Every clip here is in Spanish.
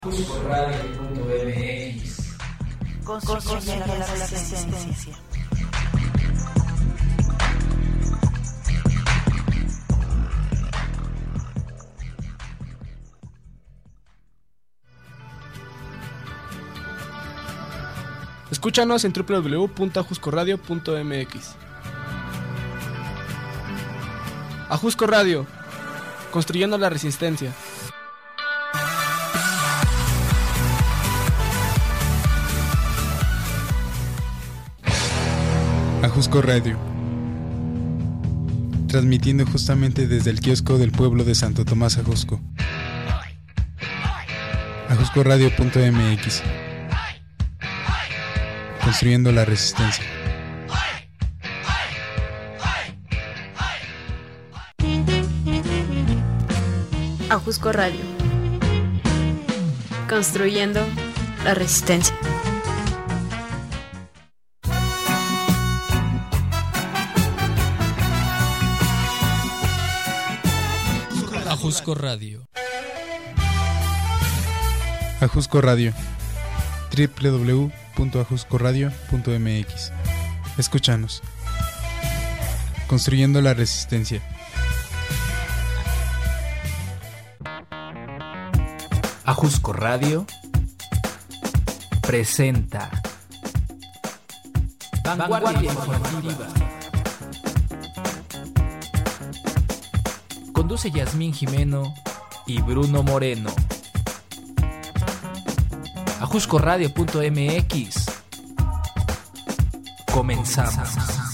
Ajuscoradio.mx. Construyendo la resistencia. Escúchanos en www.ajuscoradio.mx. Ajusco Radio, construyendo la resistencia. Ajusco Radio, transmitiendo justamente desde el kiosco del pueblo de Santo Tomás Ajusco. Ajuscoradio.mx. Construyendo la resistencia. Ajusco Radio, construyendo la resistencia. Ajusco Radio. Ajusco Radio, www.ajuscoradio.mx. Escúchanos. Construyendo la resistencia. Ajusco Radio presenta Vanguardia Informativa. Conduce Yasmín Jimeno y Bruno Moreno. Ajuscoradio.mx. Comenzamos.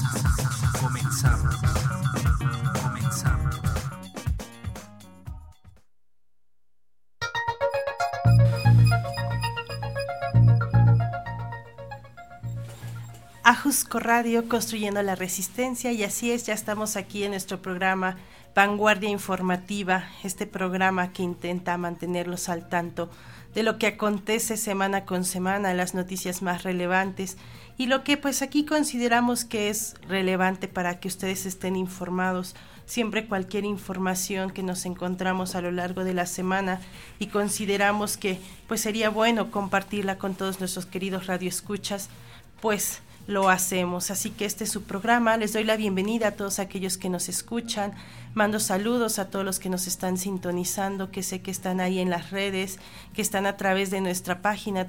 Ajusco Radio, construyendo la resistencia, y así es, ya estamos aquí en nuestro programa Vanguardia Informativa, este programa que intenta mantenerlos al tanto de lo que acontece semana con semana, las noticias más relevantes y lo que pues aquí consideramos que es relevante para que ustedes estén informados. Siempre cualquier información que nos encontramos a lo largo de la semana y consideramos que pues sería bueno compartirla con todos nuestros queridos radioescuchas, pues lo hacemos. Así que este es su programa. Les doy la bienvenida a todos aquellos que nos escuchan. Mando saludos a todos los que nos están sintonizando, que sé que están ahí en las redes, que están a través de nuestra página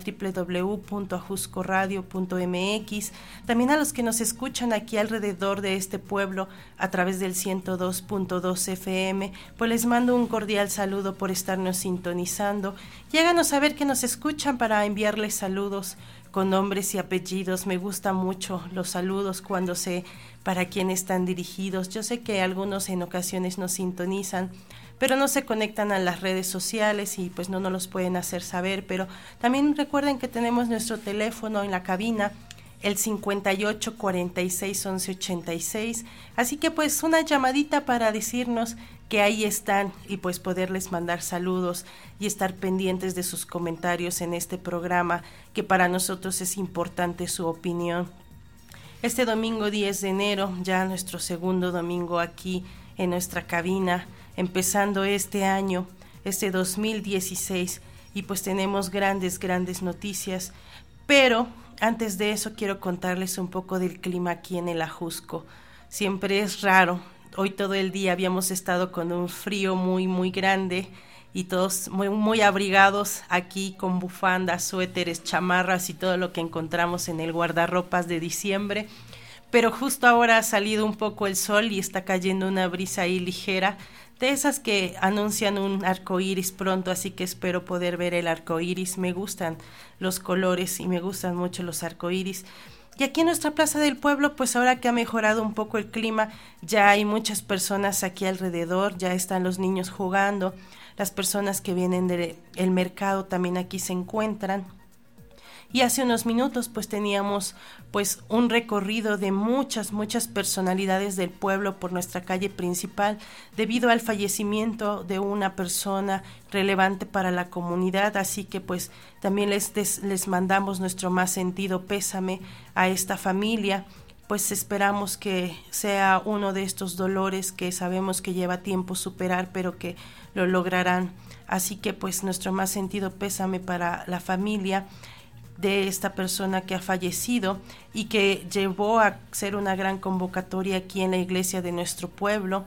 www.ajuscoradio.mx. También a los que nos escuchan aquí alrededor de este pueblo a través del 102.2 FM, pues les mando un cordial saludo por estarnos sintonizando. Y háganos saber que nos escuchan para enviarles saludos con nombres y apellidos. Me gustan mucho los saludos cuando sé para quién están dirigidos. Yo sé que algunos en ocasiones nos sintonizan, pero no se conectan a las redes sociales y pues no nos los pueden hacer saber. Pero también recuerden que tenemos nuestro teléfono en la cabina, el 58 46 11 86. Así que pues una llamadita para decirnos que ahí están y pues poderles mandar saludos y estar pendientes de sus comentarios en este programa, que para nosotros es importante su opinión. Este domingo 10 de enero, ya nuestro segundo domingo aquí en nuestra cabina, empezando este año, este 2016, y pues tenemos grandes noticias, pero antes de eso quiero contarles un poco del clima aquí en el Ajusco. Siempre es raro. Hoy todo el día habíamos estado con un frío muy grande y todos muy abrigados aquí con bufandas, suéteres, chamarras y todo lo que encontramos en el guardarropas de diciembre. Pero justo ahora ha salido un poco el sol y está cayendo una brisa ahí ligera, de esas que anuncian un arco iris pronto, así que espero poder ver el arco iris. Me gustan los colores y me gustan mucho los arco iris. Y aquí en nuestra plaza del pueblo, pues ahora que ha mejorado un poco el clima, ya hay muchas personas aquí alrededor, ya están los niños jugando, las personas que vienen del mercado también aquí se encuentran. Y hace unos minutos pues teníamos pues un recorrido de muchas personalidades del pueblo por nuestra calle principal debido al fallecimiento de una persona relevante para la comunidad, así que pues también les mandamos nuestro más sentido pésame a esta familia. pues esperamos que sea uno de estos dolores que sabemos que lleva tiempo superar, pero que lo lograrán. Así que pues nuestro más sentido pésame para la familia de esta persona que ha fallecido y que llevó a ser una gran convocatoria aquí en la iglesia de nuestro pueblo.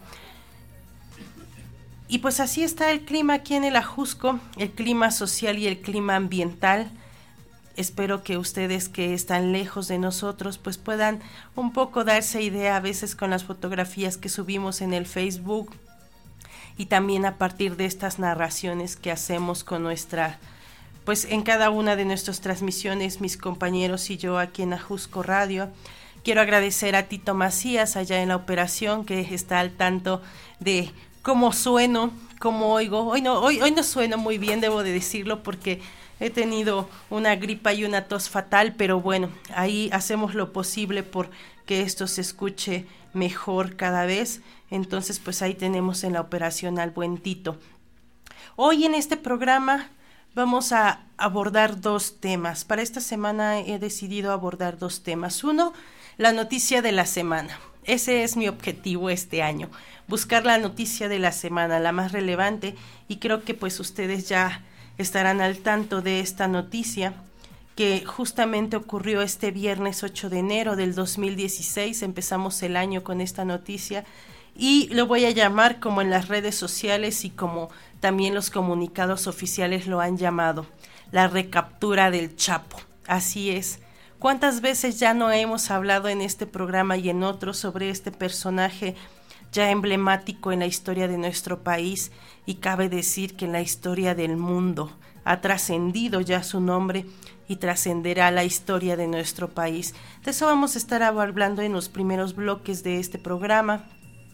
Y pues así está el clima aquí en el Ajusco, el clima social y el clima ambiental. Espero que ustedes que están lejos de nosotros pues puedan un poco darse idea a veces con las fotografías que subimos en el Facebook y también a partir de estas narraciones que hacemos con pues en cada una de nuestras transmisiones, mis compañeros y yo aquí en Ajusco Radio. Quiero agradecer a Tito Macías allá en la operación, que está al tanto de cómo sueno, cómo oigo. Hoy no sueno muy bien, debo de decirlo, porque he tenido una gripa y una tos fatal, pero bueno, ahí hacemos lo posible por que esto se escuche mejor cada vez. Entonces, pues ahí tenemos en la operación al buen Tito. Hoy en este programa vamos a abordar 2 temas. Para esta semana he decidido abordar 2 temas. Uno, la noticia de la semana. Ese es mi objetivo este año, buscar la noticia de la semana, la más relevante, y creo que pues ustedes ya estarán al tanto de esta noticia que justamente ocurrió este viernes 8 de enero del 2016. Empezamos el año con esta noticia y lo voy a llamar como en las redes sociales y como también los comunicados oficiales lo han llamado, la recaptura del Chapo. Así es. ¿Cuántas veces ya no hemos hablado en este programa y en otros sobre este personaje ya emblemático en la historia de nuestro país, y cabe decir que en la historia del mundo ha trascendido ya su nombre y trascenderá la historia de nuestro país? De eso vamos a estar hablando en los primeros bloques de este programa.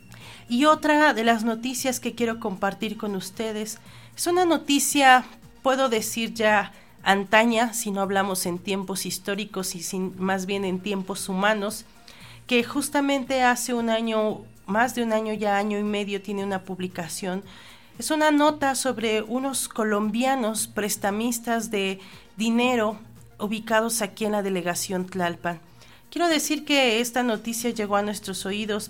Y otra de las noticias que quiero compartir con ustedes es una noticia, puedo decir ya antaña, si no hablamos en tiempos históricos y más bien en tiempos humanos, que justamente hace un año, más de un año ya, año y medio, tiene una publicación. Es una nota sobre unos colombianos prestamistas de dinero ubicados aquí en la delegación Tlalpan. Quiero decir que esta noticia llegó a nuestros oídos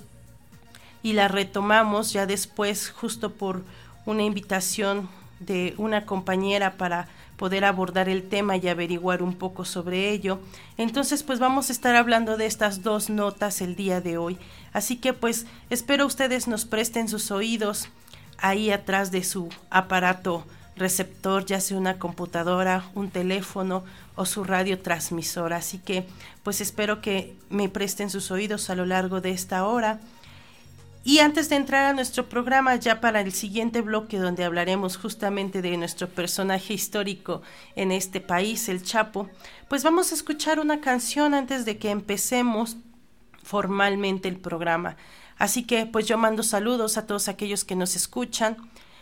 y la retomamos ya después, justo por una invitación de una compañera para poder abordar el tema y averiguar un poco sobre ello. Entonces pues vamos a estar hablando de estas 2 notas el día de hoy, así que pues espero ustedes nos presten sus oídos ahí atrás de su aparato receptor, ya sea una computadora, un teléfono o su radiotransmisora. Así que pues espero que me presten sus oídos a lo largo de esta hora. Y antes de entrar a nuestro programa, ya para el siguiente bloque donde hablaremos justamente de nuestro personaje histórico en este país, el Chapo, pues vamos a escuchar una canción antes de que empecemos formalmente el programa. Así que pues yo mando saludos a todos aquellos que nos escuchan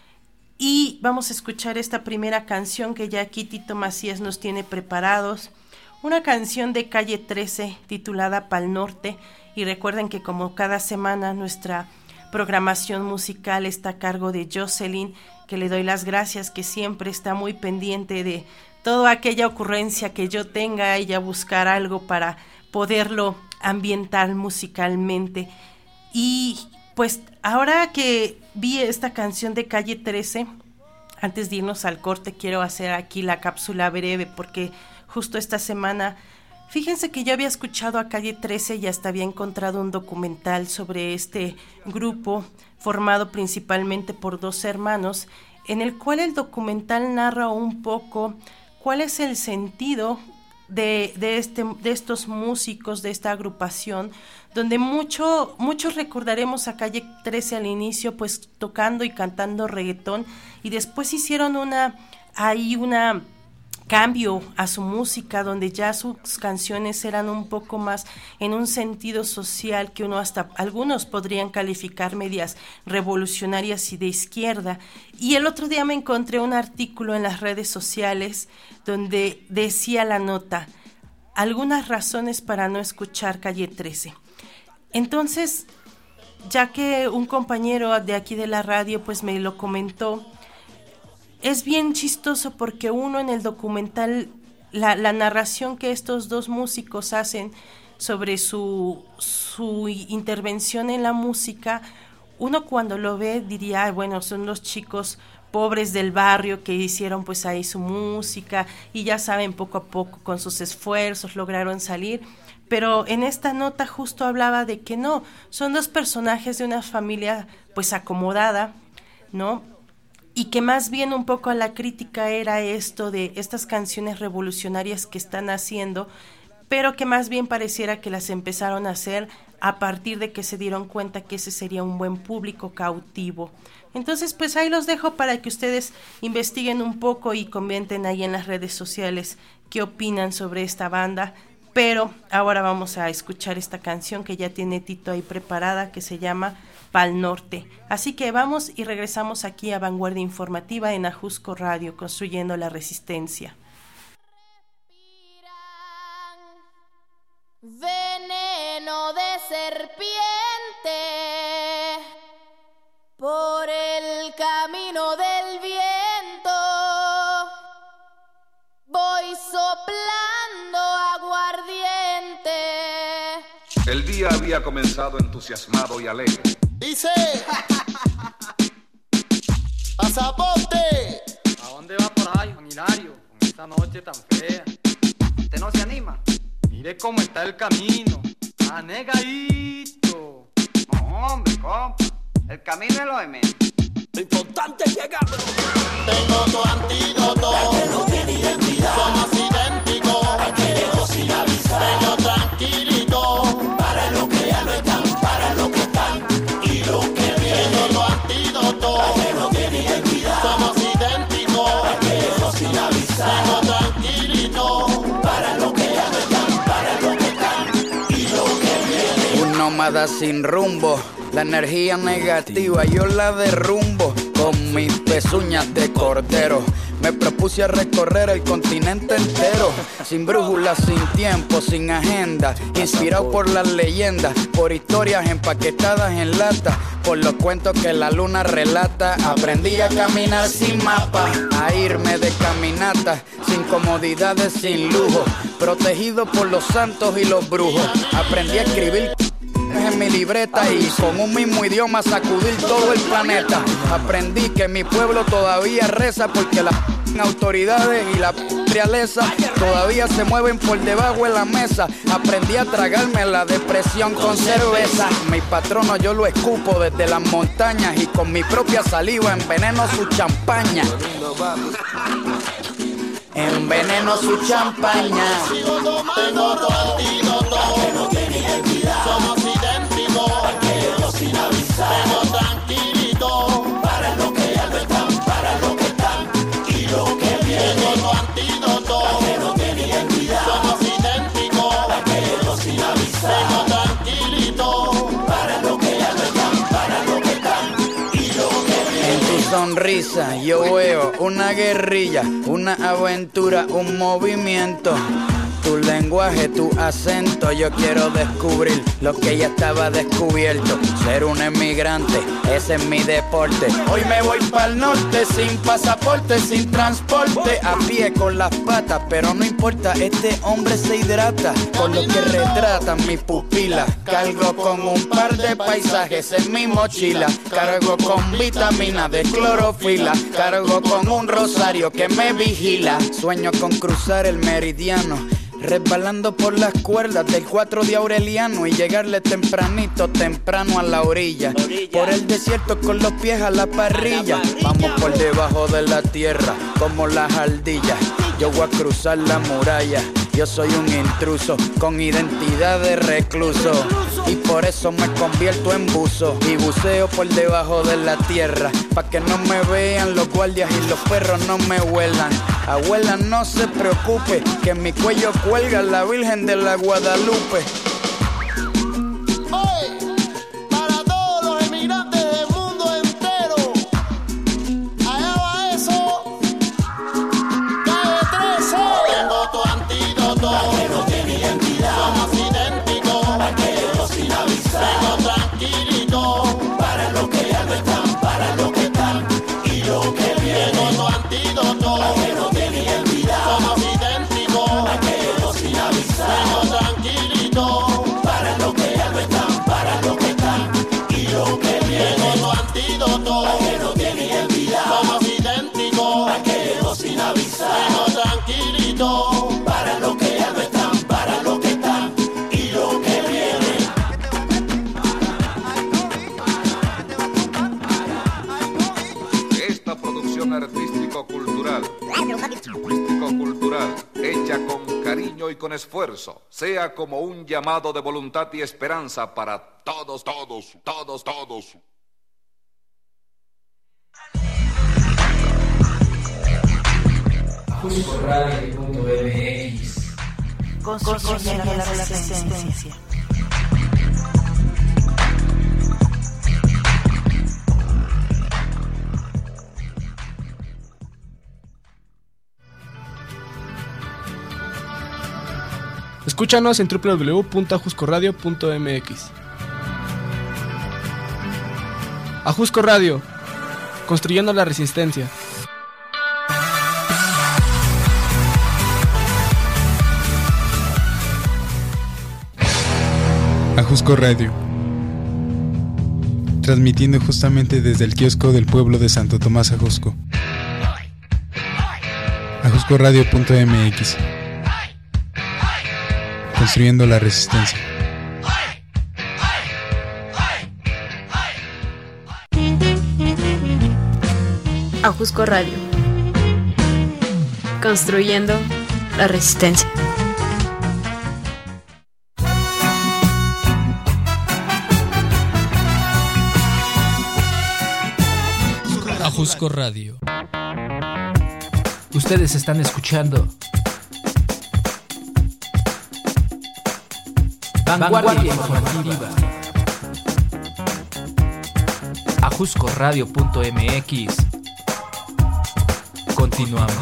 y vamos a escuchar esta primera canción que ya aquí Tito Macías nos tiene preparados. Una canción de Calle 13 titulada Pal Norte. Y recuerden que como cada semana nuestra programación musical está a cargo de Jocelyn, que le doy las gracias, que siempre está muy pendiente de toda aquella ocurrencia que yo tenga, ella buscar algo para poderlo ambientar musicalmente. Y pues ahora que vi esta canción de Calle 13, antes de irnos al corte quiero hacer aquí la cápsula breve, porque justo esta semana, fíjense que yo había escuchado a Calle 13 y hasta había encontrado un documental sobre este grupo formado principalmente por 2 hermanos, en el cual el documental narra un poco cuál es el sentido de estos músicos, de esta agrupación, donde muchos recordaremos a Calle 13 al inicio pues tocando y cantando reggaetón, y después hicieron un cambio a su música, donde ya sus canciones eran un poco más en un sentido social que algunos podrían calificar medias revolucionarias y de izquierda. Y el otro día me encontré un artículo en las redes sociales donde decía la nota: algunas razones para no escuchar Calle 13. Entonces, ya que un compañero de aquí de la radio pues me lo comentó, es bien chistoso porque uno en el documental, la narración que estos 2 músicos hacen sobre su intervención en la música, uno cuando lo ve diría, bueno, son los chicos pobres del barrio que hicieron pues ahí su música y ya saben, poco a poco con sus esfuerzos lograron salir. Pero en esta nota justo hablaba de que no, son dos personajes de una familia pues acomodada, ¿no? Y que más bien un poco la crítica era esto de estas canciones revolucionarias que están haciendo, pero que más bien pareciera que las empezaron a hacer a partir de que se dieron cuenta que ese sería un buen público cautivo. Entonces, pues ahí los dejo para que ustedes investiguen un poco y comenten ahí en las redes sociales qué opinan sobre esta banda. Pero ahora vamos a escuchar esta canción que ya tiene Tito ahí preparada, que se llama Pal Norte. Así que vamos y regresamos aquí a Vanguardia Informativa en Ajusco Radio, construyendo la resistencia. Veneno de serpiente por el camino del viento, voy soplando aguardiente. El día había comenzado entusiasmado y alegre. Dice ¡Pasaporte! ¿A dónde va por ahí, Juan Hilario, con esta noche tan fea? ¿Usted no se anima? Mire cómo está el camino, anegadito. No, hombre, compa, el camino es lo de menos. Lo importante es llegar. Tengo tu antídoto, que no tiene identidad. Somos idénticos, queremos sin avisar. Tengo tranquilito, para lo que ya no están, para lo que están y lo que viene. Tengo tu antídoto, que no tiene identidad. Somos idénticos, queremos sin avisar. Tengo tranquilito, para lo que ya no están, para lo que están y lo que viene. Un nómada sin rumbo, la energía negativa yo la derrumbo con mis pezuñas de cordero. Me propuse a recorrer el continente entero, sin brújula, sin tiempo, sin agenda, inspirado por las leyendas, por historias empaquetadas en lata, por los cuentos que la luna relata. Aprendí a caminar sin mapa, a irme de caminata, sin comodidades, sin lujo, protegido por los santos y los brujos. Aprendí a escribir en mi libreta y con un mismo idioma sacudir todo el planeta. Aprendí que mi pueblo todavía reza porque las autoridades y la realeza todavía se mueven por debajo de la mesa. Aprendí a tragarme la depresión con cerveza. Mi patrono yo lo escupo desde las montañas y con mi propia saliva enveneno su champaña. Enveneno su champaña. Sigo tomando tu antídoto, que no tiene identidad. Somos idénticos, queremos sin avisar. Tengo tranquilito, para lo que ya no están, para lo que están y lo que viene. Tengo tu antídoto, que no tiene identidad. Somos idénticos, queremos sin avisar. Tengo tranquilito, para lo que ya no están, para lo que están y lo que viene. En tu sonrisa yo veo una guerrilla, una aventura, un movimiento. Tu lenguaje, tu acento, yo quiero descubrir lo que ya estaba descubierto. Ser un emigrante, ese es mi deporte. Hoy me voy pa'l norte, sin pasaporte, sin transporte, a pie con las patas, pero no importa, este hombre se hidrata con lo que retratan mis pupilas. Cargo con un par de paisajes en mi mochila, cargo con vitamina de clorofila, cargo con un rosario que me vigila. Sueño con cruzar el meridiano, resbalando por las cuerdas del 4 de Aureliano y llegarle temprano a la orilla. Por el desierto con los pies a la parrilla. Vamos por debajo de la tierra como las ardillas. Yo voy a cruzar la muralla. Yo soy un intruso con identidad de recluso y por eso me convierto en buzo y buceo por debajo de la tierra pa' que no me vean los guardias y los perros no me huelan. Abuela, no se preocupe que en mi cuello cuelga la Virgen de la Guadalupe. Para todos los emigrantes del mundo entero, allá va eso. Calle 13. Tengo tu antídoto, que no tiene identidad. Somos idénticos, aquellos sin avisar. Tengo tranquilito, para lo que ya no están, para lo que están y lo que viene. Tengo tu antídoto, que no tiene identidad. Somos idénticos, aquellos sin avisar. Tengo tranquilito. tranquilito, para lo que ya no están, para lo que están y lo que viene. Esta producción artístico-cultural, hecha con cariño y con esfuerzo, sea como un llamado de voluntad y esperanza para todos. AjuscoRadio.mx. Construyendo la resistencia. Escúchanos en www.ajuscoradio.mx. Ajusco Radio, construyendo la resistencia. Ajusco Radio, transmitiendo justamente desde el kiosco del pueblo de Santo Tomás Ajusco. Ajuscoradio.mx. Construyendo la resistencia. Ajusco Radio. Construyendo la resistencia. Ajusco Radio. Ustedes están escuchando Vanguardia Informativa. AjuscoRadio.mx. Continuamos.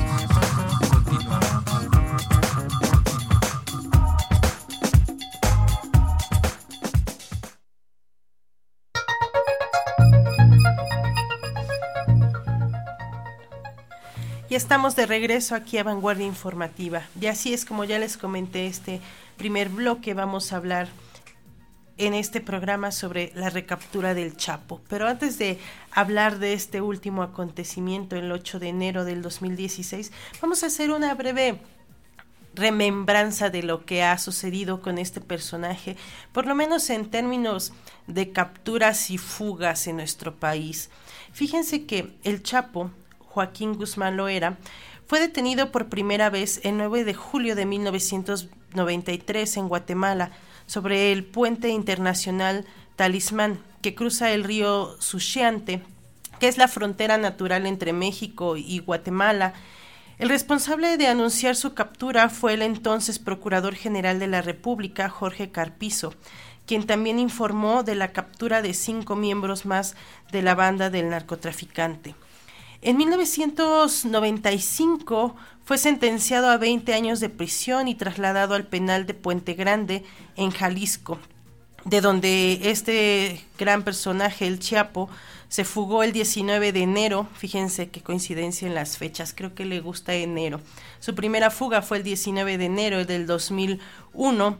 Y estamos de regreso aquí a Vanguardia Informativa. Y así es como ya les comenté, este primer bloque vamos a hablar en este programa sobre la recaptura del Chapo. Pero antes de hablar de este último acontecimiento, el 8 de enero del 2016, vamos a hacer una breve remembranza de lo que ha sucedido con este personaje, por lo menos en términos de capturas y fugas en nuestro país. Fíjense que el Chapo, Joaquín Guzmán Loera, fue detenido por primera vez el 9 de julio de 1993 en Guatemala, sobre el puente internacional Talismán, que cruza el río Suchiate, que es la frontera natural entre México y Guatemala. El responsable de anunciar su captura fue el entonces Procurador General de la República, Jorge Carpizo, quien también informó de la captura de 5 miembros más de la banda del narcotraficante. En 1995 fue sentenciado a 20 años de prisión y trasladado al penal de Puente Grande, en Jalisco, de donde este gran personaje, el Chapo, se fugó el 19 de enero. Fíjense qué coincidencia en las fechas, creo que le gusta enero. Su primera fuga fue el 19 de enero del 2001,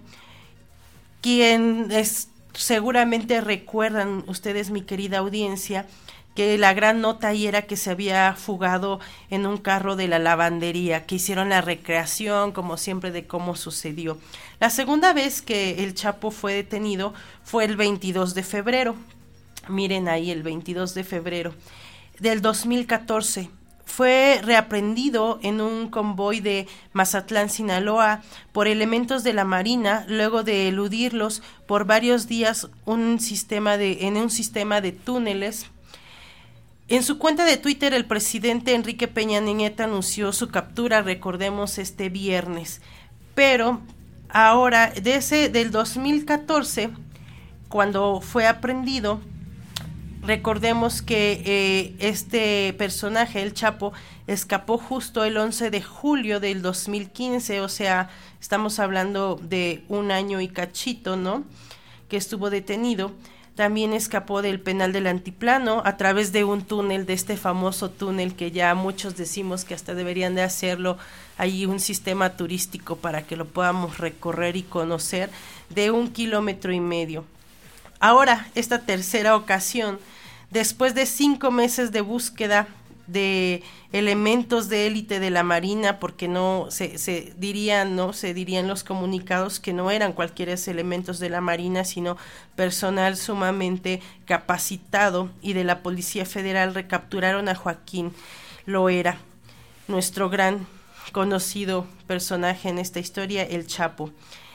seguramente recuerdan ustedes, mi querida audiencia, que la gran nota ahí era que se había fugado en un carro de la lavandería, que hicieron la recreación, como siempre, de cómo sucedió. La segunda vez que el Chapo fue detenido fue el 22 de febrero. Miren ahí, el 22 de febrero del 2014. Fue reaprendido en un convoy de Mazatlán, Sinaloa, por elementos de la Marina, luego de eludirlos por varios días en un sistema de túneles. En su cuenta de Twitter, el presidente Enrique Peña Nieto anunció su captura, recordemos, este viernes. Pero ahora, del 2014, cuando fue aprehendido, recordemos que este personaje, el Chapo, escapó justo el 11 de julio del 2015, o sea, estamos hablando de un año y cachito, ¿no?, que estuvo detenido. También escapó del penal del Altiplano a través de un túnel, de este famoso túnel que ya muchos decimos que hasta deberían de hacerlo, ahí un sistema turístico para que lo podamos recorrer y conocer, de 1,5 kilómetros. Ahora, esta tercera ocasión, después de 5 meses de búsqueda de elementos de élite de la Marina, porque se dirían los comunicados que no eran cualquiera elementos de la Marina, sino personal sumamente capacitado, y de la Policía Federal recapturaron a Joaquín Loera, nuestro gran conocido personaje en esta historia, el Chapo.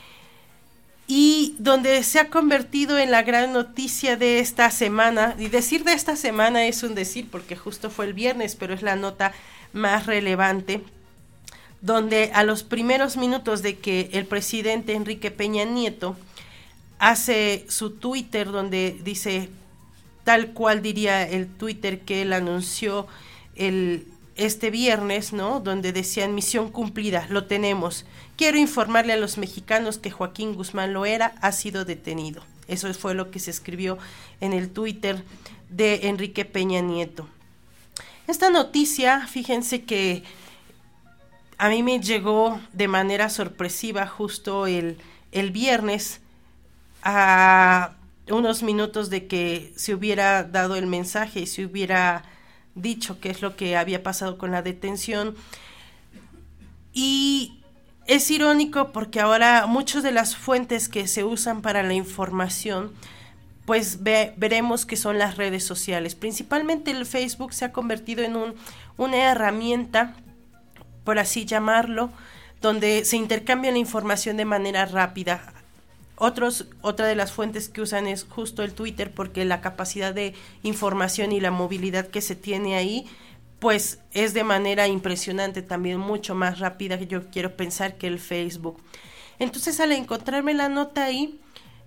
Y donde se ha convertido en la gran noticia de esta semana, y decir de esta semana es un decir porque justo fue el viernes, pero es la nota más relevante, donde a los primeros minutos de que el presidente Enrique Peña Nieto hace su Twitter, donde dice, tal cual diría el Twitter que él anunció este viernes, ¿no? Donde decían: misión cumplida, lo tenemos. Quiero informarle a los mexicanos que Joaquín Guzmán Loera ha sido detenido. Eso fue lo que se escribió en el Twitter de Enrique Peña Nieto. Esta noticia, fíjense que a mí me llegó de manera sorpresiva justo el viernes, a unos minutos de que se hubiera dado el mensaje y se hubiera dicho qué es lo que había pasado con la detención. Y es irónico porque ahora muchas de las fuentes que se usan para la información, pues veremos que son las redes sociales. Principalmente el Facebook se ha convertido en una herramienta, por así llamarlo, donde se intercambia la información de manera rápida. Otra de las fuentes que usan es justo el Twitter, porque la capacidad de información y la movilidad que se tiene ahí, pues es de manera impresionante, también mucho más rápida, que yo quiero pensar, que el Facebook. Entonces, al encontrarme la nota ahí,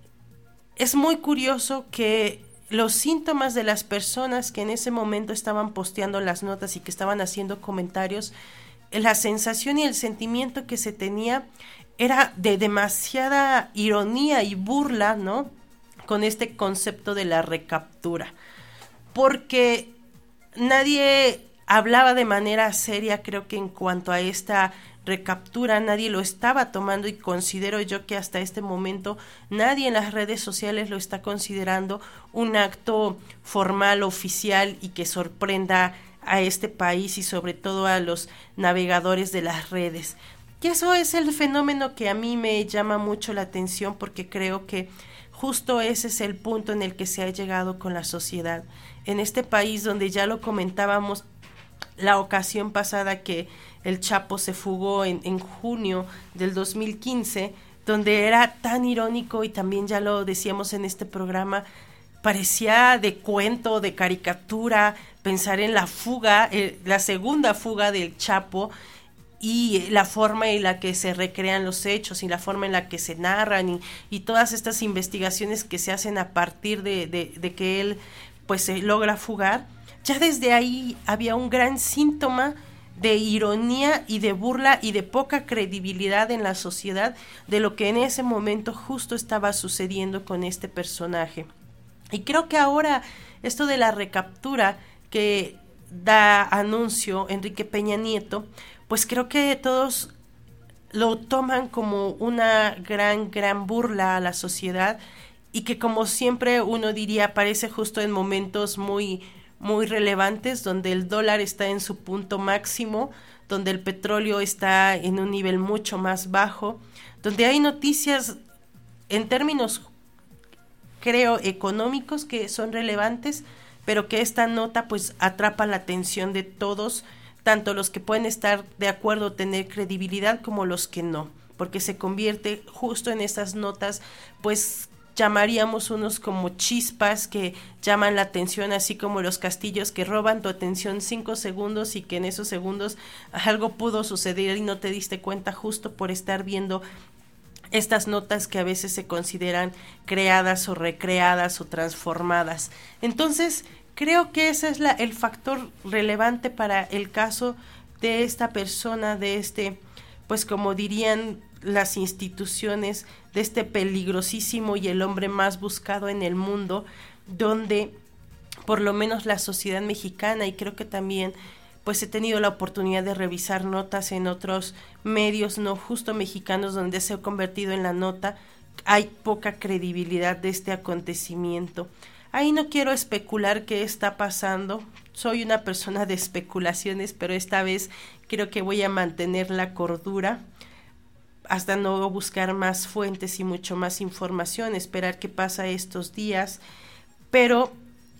es muy curioso que los síntomas de las personas que en ese momento estaban posteando las notas y que estaban haciendo comentarios, la sensación y el sentimiento que se tenía era de demasiada ironía y burla, ¿no?, con este concepto de la recaptura, porque nadie hablaba de manera seria, creo que en cuanto a esta recaptura, nadie lo estaba tomando, y considero yo que hasta este momento nadie en las redes sociales lo está considerando un acto formal, oficial, y que sorprenda a este país y sobre todo a los navegadores de las redes. Y eso es el fenómeno que a mí me llama mucho la atención, porque creo que justo ese es el punto en el que se ha llegado con la sociedad. En este país, donde ya lo comentábamos la ocasión pasada, que el Chapo se fugó en junio del 2015, donde era tan irónico, y también ya lo decíamos en este programa, parecía de cuento, de caricatura, pensar en la fuga, la segunda fuga del Chapo, y la forma en la que se recrean los hechos y la forma en la que se narran y todas estas investigaciones que se hacen a partir de que él pues se logra fugar. Ya desde ahí había un gran síntoma de ironía y de burla y de poca credibilidad en la sociedad de lo que en ese momento justo estaba sucediendo con este personaje. Y creo que ahora esto de la recaptura que da anuncio Enrique Peña Nieto, pues creo que todos lo toman como una gran burla a la sociedad, y que, como siempre uno diría, aparece justo en momentos muy relevantes, donde el dólar está en su punto máximo, donde el petróleo está en un nivel mucho más bajo, donde hay noticias en términos, creo, económicos que son relevantes, pero que esta nota pues atrapa la atención de todos, tanto los que pueden estar de acuerdo, tener credibilidad, como los que no, porque se convierte justo en estas notas, pues llamaríamos unos como chispas que llaman la atención, así como los castillos que roban tu atención 5 segundos y que en esos segundos algo pudo suceder y no te diste cuenta justo por estar viendo estas notas que a veces se consideran creadas o recreadas o transformadas. Entonces, creo que ese es el factor relevante para el caso de esta persona, de este, pues como dirían las instituciones, de este peligrosísimo y el hombre más buscado en el mundo, donde por lo menos la sociedad mexicana, y creo que también pues he tenido la oportunidad de revisar notas en otros medios no justo mexicanos, donde se ha convertido en la nota, hay poca credibilidad de este acontecimiento. Ahí no quiero especular qué está pasando, soy una persona de especulaciones, pero esta vez creo que voy a mantener la cordura hasta no buscar más fuentes y mucho más información, esperar qué pasa estos días, pero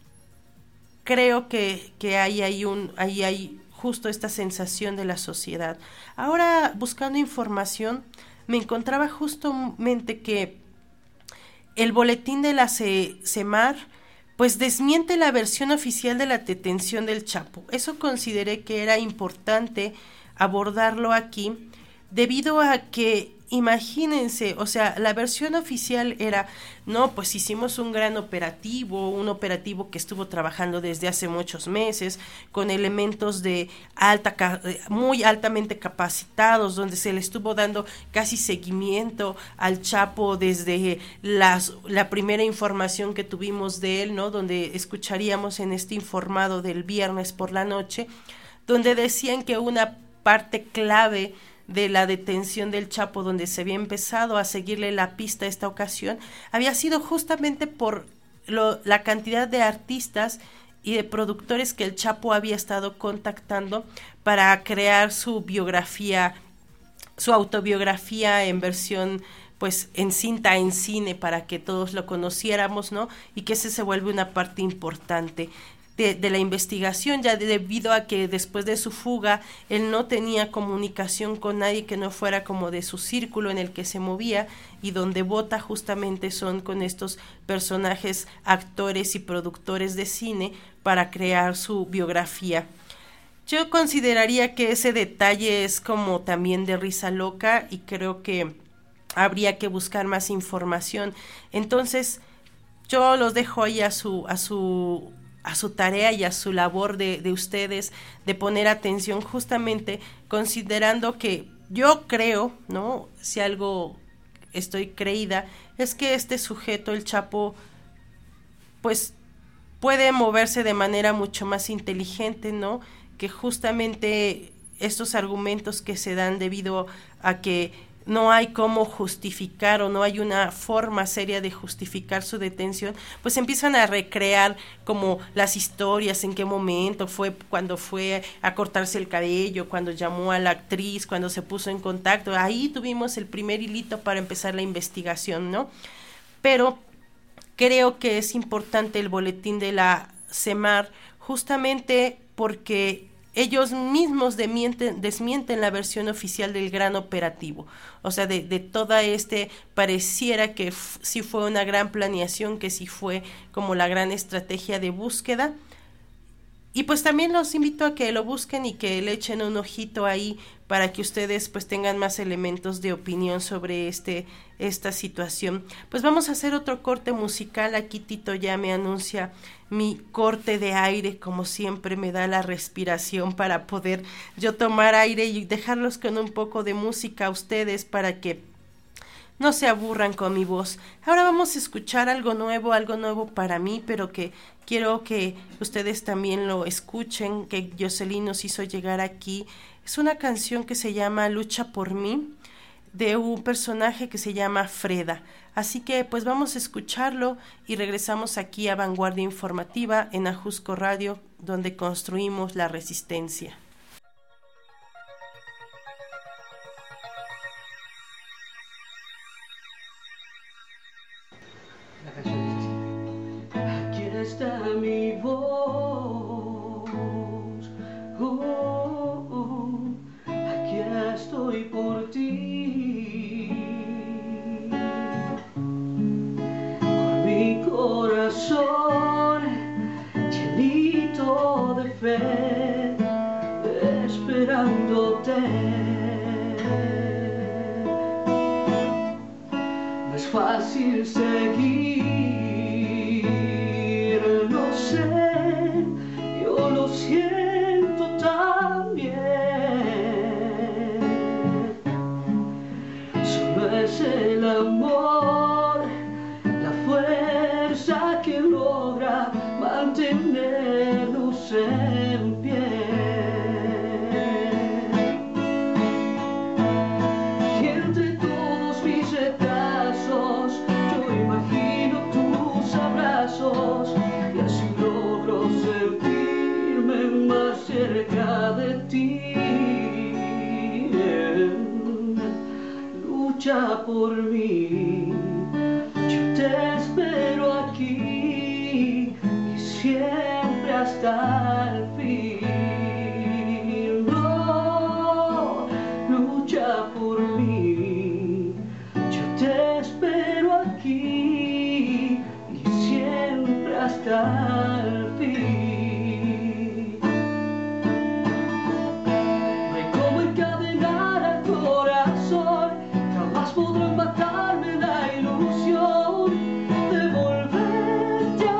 creo que ahí hay justo esta sensación de la sociedad. Ahora, buscando información, me encontraba justamente que el boletín de la CEMAR pues desmiente la versión oficial de la detención del Chapo. Eso consideré que era importante abordarlo aquí, debido a que, imagínense, o sea, la versión oficial era, no, pues hicimos un gran operativo, un operativo que estuvo trabajando desde hace muchos meses, con elementos de muy altamente capacitados, donde se le estuvo dando casi seguimiento al Chapo desde la primera información que tuvimos de él, ¿no? Donde escucharíamos en este informado del viernes por la noche, donde decían que una parte clave de la detención del Chapo, donde se había empezado a seguirle la pista a esta ocasión, había sido justamente por la cantidad de artistas y de productores que el Chapo había estado contactando para crear su biografía, su autobiografía en versión, pues en cinta, en cine, para que todos lo conociéramos, ¿no? Y que ese se vuelve una parte importante de la investigación, ya debido a que después de su fuga él no tenía comunicación con nadie que no fuera como de su círculo en el que se movía, y donde vota justamente son con estos personajes, actores y productores de cine para crear su biografía. Yo consideraría que ese detalle es como también de risa loca, y creo que habría que buscar más información. Entonces yo los dejo ahí a su tarea y a su labor de ustedes, de poner atención, justamente considerando que yo creo, ¿no? Si algo estoy creída, es que este sujeto, el Chapo, pues puede moverse de manera mucho más inteligente, ¿no? Que justamente estos argumentos que se dan debido a que no hay cómo justificar, o no hay una forma seria de justificar su detención, pues empiezan a recrear como las historias, en qué momento fue, cuando fue a cortarse el cabello, cuando llamó a la actriz, cuando se puso en contacto. Ahí tuvimos el primer hilito para empezar la investigación, ¿no? Pero creo que es importante el boletín de la CEMAR, justamente porque ellos mismos desmienten la versión oficial del gran operativo, o sea, de toda pareciera que sí fue una gran planeación, que sí fue como la gran estrategia de búsqueda. Y pues también los invito a que lo busquen y que le echen un ojito ahí, para que ustedes pues tengan más elementos de opinión sobre esta situación. Pues vamos a hacer otro corte musical. Aquí Tito ya me anuncia mi corte de aire, como siempre me da la respiración para poder yo tomar aire y dejarlos con un poco de música a ustedes, para que no se aburran con mi voz. Ahora vamos a escuchar algo nuevo para mí, pero que quiero que ustedes también lo escuchen, que Jocelyn nos hizo llegar aquí. Es una canción que se llama Lucha por mí, de un personaje que se llama Freda. Así que pues vamos a escucharlo y regresamos aquí a Vanguardia Informativa en Ajusco Radio, donde construimos la resistencia. Aquí está mi voz, aquí estoy por ti, con mi corazón llenito de fe, esperándote. No es fácil seguir, lo sé, yo lo siento también. Solo es el amor, la fuerza que logra mantenernos en pie. Y entre todos mis retazos, yo imagino tus abrazos, y así logro sentirme lucha por mí. Yo te espero aquí y siempre hasta el fin. No, lucha por mí. Yo te espero aquí y siempre hasta el fin. No hay como encadenar al corazón, jamás podrán matarme la ilusión de volverte a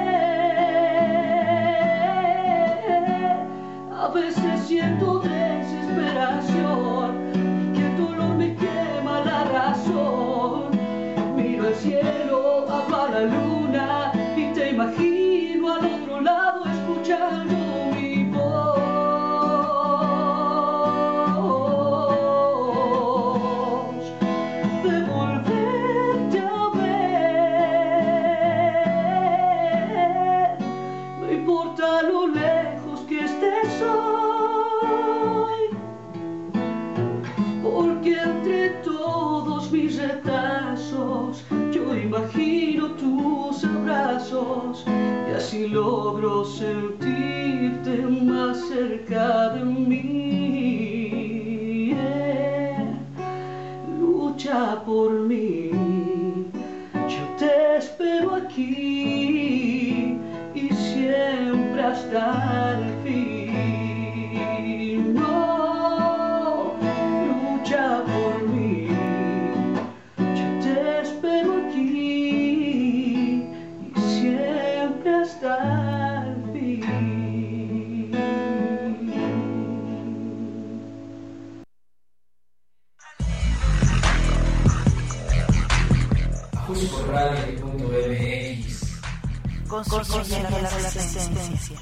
ver. A veces siento desesperación y que el dolor me quema la razón. Miro al cielo, hablo a la luna y te imagino al otro lado escuchando mi voz. De volverte a ver, no importa lo lejos que estés hoy, porque entre todos mis retazos yo imagino tus abrazos y así logro sentirte más cerca de mí. Lucha por mí, yo te espero aquí y siempre hasta el fin. No, lucha por mí, yo te espero aquí y siempre hasta el fin. Ajuscoradio.mx. Construyendo la resistencia.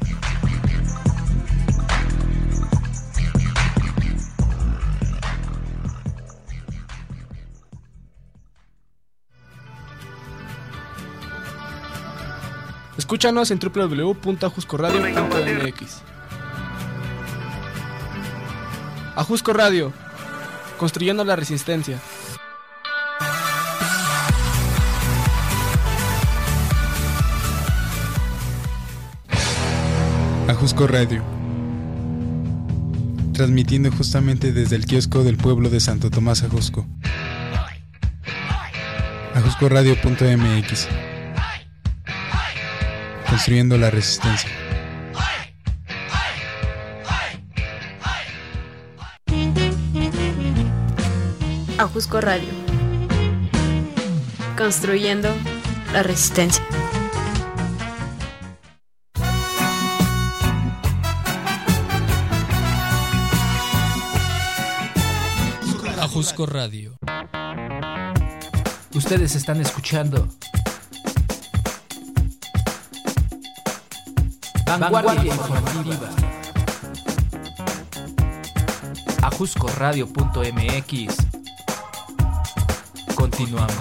Escúchanos en www.ajuscoradio.mx. Ajusco Radio, construyendo la resistencia. Ajusco Radio, transmitiendo justamente desde el kiosco del pueblo de Santo Tomás Ajusco. Ajuscoradio.mx, construyendo la resistencia. Ajusco Radio, construyendo la resistencia. Ajusco Radio. Ustedes están escuchando Vanguardia Informativa. Ajuscoradio.mx. Continuamos.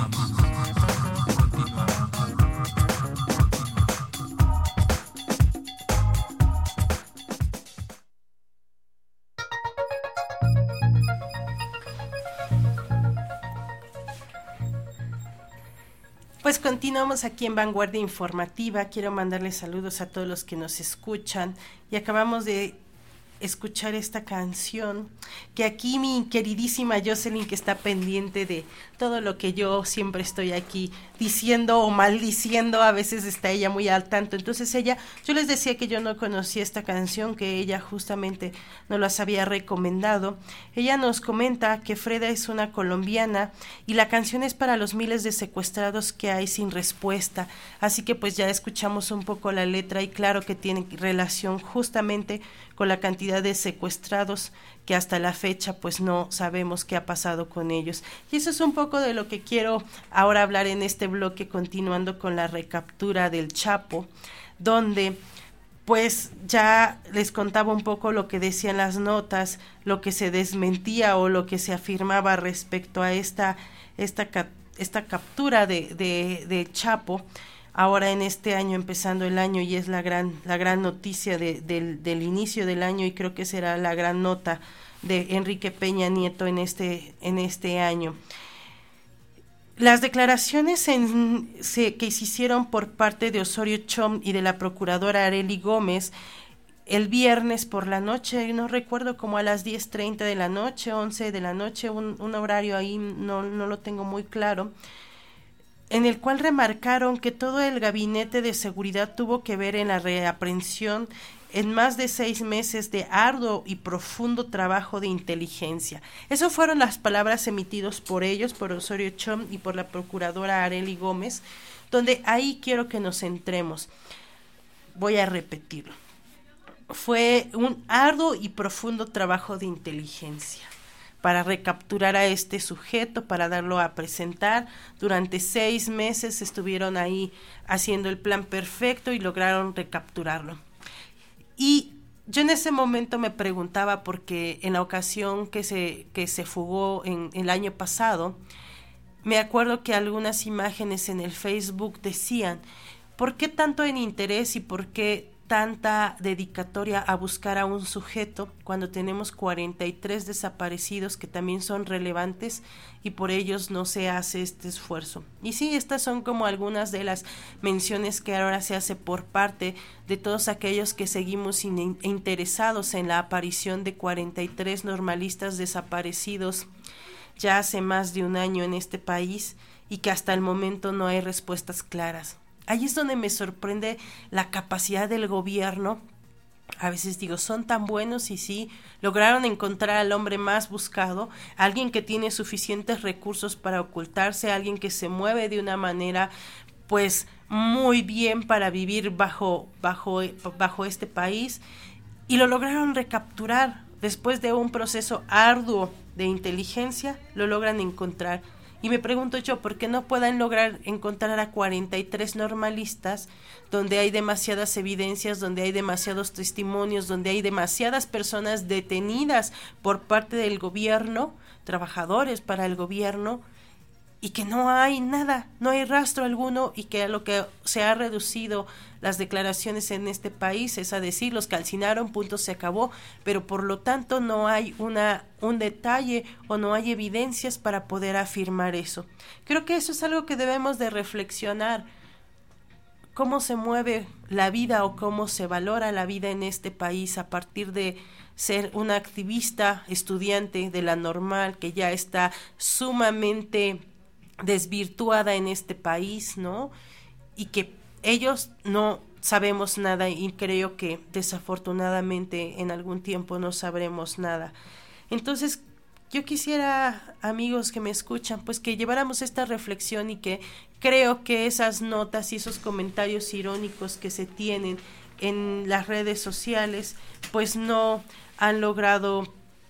Pues continuamos aquí en Vanguardia Informativa. Quiero mandarles saludos a todos los que nos escuchan y acabamos de escuchar esta canción que aquí mi queridísima Jocelyn, que está pendiente de todo lo que yo siempre estoy aquí diciendo o maldiciendo, a veces está ella muy al tanto. Entonces yo les decía que yo no conocía esta canción, que ella justamente nos las había recomendado. Ella nos comenta que Freda es una colombiana y la canción es para los miles de secuestrados que hay sin respuesta. Así que pues ya escuchamos un poco la letra y claro que tiene relación justamente con la cantidad de secuestrados que hasta la fecha pues no sabemos qué ha pasado con ellos. Y eso es un poco de lo que quiero ahora hablar en este bloque, continuando con la recaptura del Chapo, donde pues ya les contaba un poco lo que decían las notas, lo que se desmentía o lo que se afirmaba respecto a esta captura de Chapo. Ahora en este año, empezando el año, y es la gran noticia del inicio del año, y creo que será la gran nota de Enrique Peña Nieto en este año. Las declaraciones que se hicieron por parte de Osorio Chong y de la procuradora Arely Gómez el viernes por la noche, no recuerdo, como a las 10:30 de la noche, 11 de la noche, un horario ahí no lo tengo muy claro, en el cual remarcaron que todo el gabinete de seguridad tuvo que ver en la reaprehensión en más de 6 meses de arduo y profundo trabajo de inteligencia. Esas fueron las palabras emitidas por ellos, por Osorio Chong y por la procuradora Arely Gómez, donde ahí quiero que nos centremos. Voy a repetirlo. Fue un arduo y profundo trabajo de inteligencia para recapturar a este sujeto, para darlo a presentar. Durante 6 meses estuvieron ahí haciendo el plan perfecto y lograron recapturarlo. Y yo en ese momento me preguntaba, porque en la ocasión que se fugó en el año pasado, me acuerdo que algunas imágenes en el Facebook decían, ¿por qué tanto en interés y por qué tanta dedicatoria a buscar a un sujeto cuando tenemos 43 desaparecidos que también son relevantes y por ellos no se hace este esfuerzo? Y sí, estas son como algunas de las menciones que ahora se hace por parte de todos aquellos que seguimos interesados en la aparición de 43 normalistas desaparecidos ya hace más de un año en este país y que hasta el momento no hay respuestas claras. Ahí es donde me sorprende la capacidad del gobierno. A veces digo, son tan buenos y sí, lograron encontrar al hombre más buscado, alguien que tiene suficientes recursos para ocultarse, alguien que se mueve de una manera pues muy bien para vivir bajo este país, y lo lograron recapturar. Después de un proceso arduo de inteligencia, lo logran encontrar. Y me pregunto yo, ¿por qué no puedan lograr encontrar a 43 normalistas donde hay demasiadas evidencias, donde hay demasiados testimonios, donde hay demasiadas personas detenidas por parte del gobierno, trabajadores para el gobierno, y que no hay nada, no hay rastro alguno, y que a lo que se ha reducido las declaraciones en este país es a decir, los calcinaron, punto, se acabó, pero por lo tanto no hay un detalle o no hay evidencias para poder afirmar eso. Creo que eso es algo que debemos de reflexionar, cómo se mueve la vida o cómo se valora la vida en este país a partir de ser una activista estudiante de la Normal que ya está sumamente desvirtuada en este país, ¿no? Y que ellos no sabemos nada, y creo que desafortunadamente en algún tiempo no sabremos nada. Entonces yo quisiera, amigos que me escuchan, pues que lleváramos esta reflexión, y que creo que esas notas y esos comentarios irónicos que se tienen en las redes sociales pues no han logrado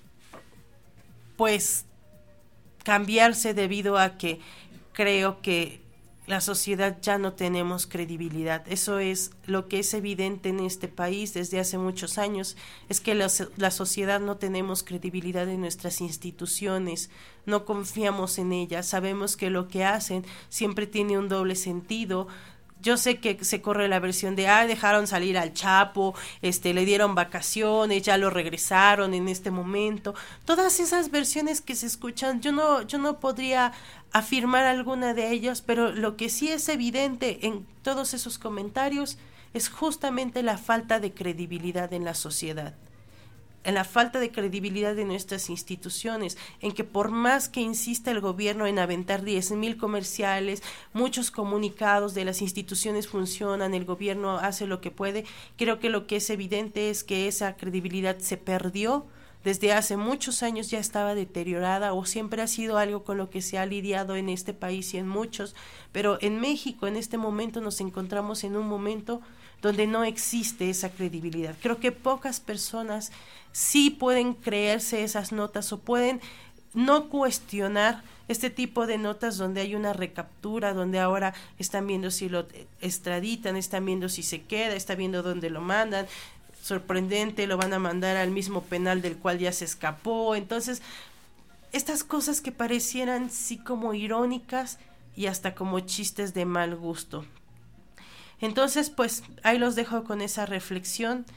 pues cambiarse, debido a que creo que la sociedad ya no tenemos credibilidad. Eso es lo que es evidente en este país desde hace muchos años, es que la sociedad no tenemos credibilidad en nuestras instituciones, no confiamos en ellas, sabemos que lo que hacen siempre tiene un doble sentido. Yo sé que se corre la versión de dejaron salir al Chapo, le dieron vacaciones, ya lo regresaron en este momento. Todas esas versiones que se escuchan, yo no podría afirmar alguna de ellas, pero lo que sí es evidente en todos esos comentarios es justamente la falta de credibilidad en la sociedad, en la falta de credibilidad de nuestras instituciones, en que por más que insista el gobierno en aventar 10,000 comerciales, muchos comunicados de las instituciones funcionan, el gobierno hace lo que puede, creo que lo que es evidente es que esa credibilidad se perdió. Desde hace muchos años ya estaba deteriorada, o siempre ha sido algo con lo que se ha lidiado en este país y en muchos, pero en México en este momento nos encontramos en un momento donde no existe esa credibilidad. Creo que pocas personas sí pueden creerse esas notas o pueden no cuestionar este tipo de notas donde hay una recaptura, donde ahora están viendo si lo extraditan, están viendo si se queda, están viendo dónde lo mandan. Sorprendente, lo van a mandar al mismo penal del cual ya se escapó. Entonces, estas cosas que parecieran sí como irónicas y hasta como chistes de mal gusto. Entonces, pues ahí los dejo con esa reflexión.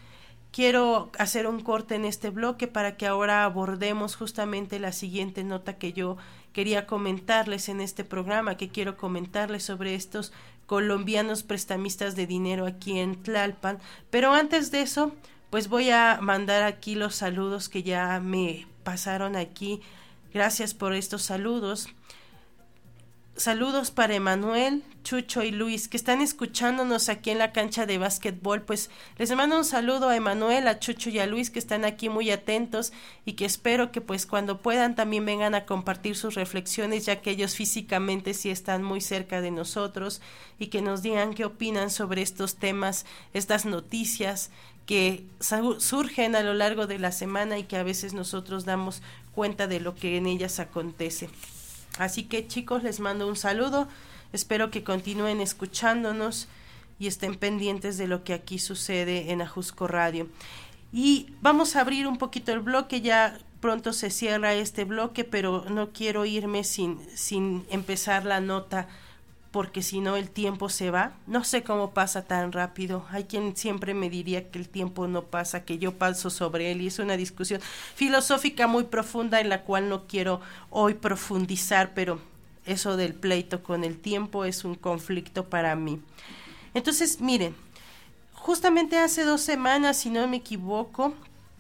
quiero hacer un corte en este bloque para que ahora abordemos justamente la siguiente nota que yo quería comentarles en este programa, que quiero comentarles sobre estos colombianos prestamistas de dinero aquí en Tlalpan. Pero antes de eso, pues voy a mandar aquí los saludos que ya me pasaron aquí. Gracias por estos saludos. Saludos para Emanuel, Chucho y Luis, que están escuchándonos aquí en la cancha de básquetbol. Pues les mando un saludo a Emanuel, a Chucho y a Luis, que están aquí muy atentos y que espero que pues cuando puedan también vengan a compartir sus reflexiones, ya que ellos físicamente sí están muy cerca de nosotros, y que nos digan qué opinan sobre estos temas, estas noticias que surgen a lo largo de la semana y que a veces nosotros damos cuenta de lo que en ellas acontece. Así que, chicos, les mando un saludo, espero que continúen escuchándonos y estén pendientes de lo que aquí sucede en Ajusco Radio. Y vamos a abrir un poquito el bloque, ya pronto se cierra este bloque, pero no quiero irme sin empezar la nota, porque si no el tiempo se va. No sé cómo pasa tan rápido. Hay quien siempre me diría que el tiempo no pasa, que yo paso sobre él, y es una discusión filosófica muy profunda en la cual no quiero hoy profundizar, pero eso del pleito con el tiempo es un conflicto para mí. Entonces, miren, justamente hace 2 semanas, si no me equivoco,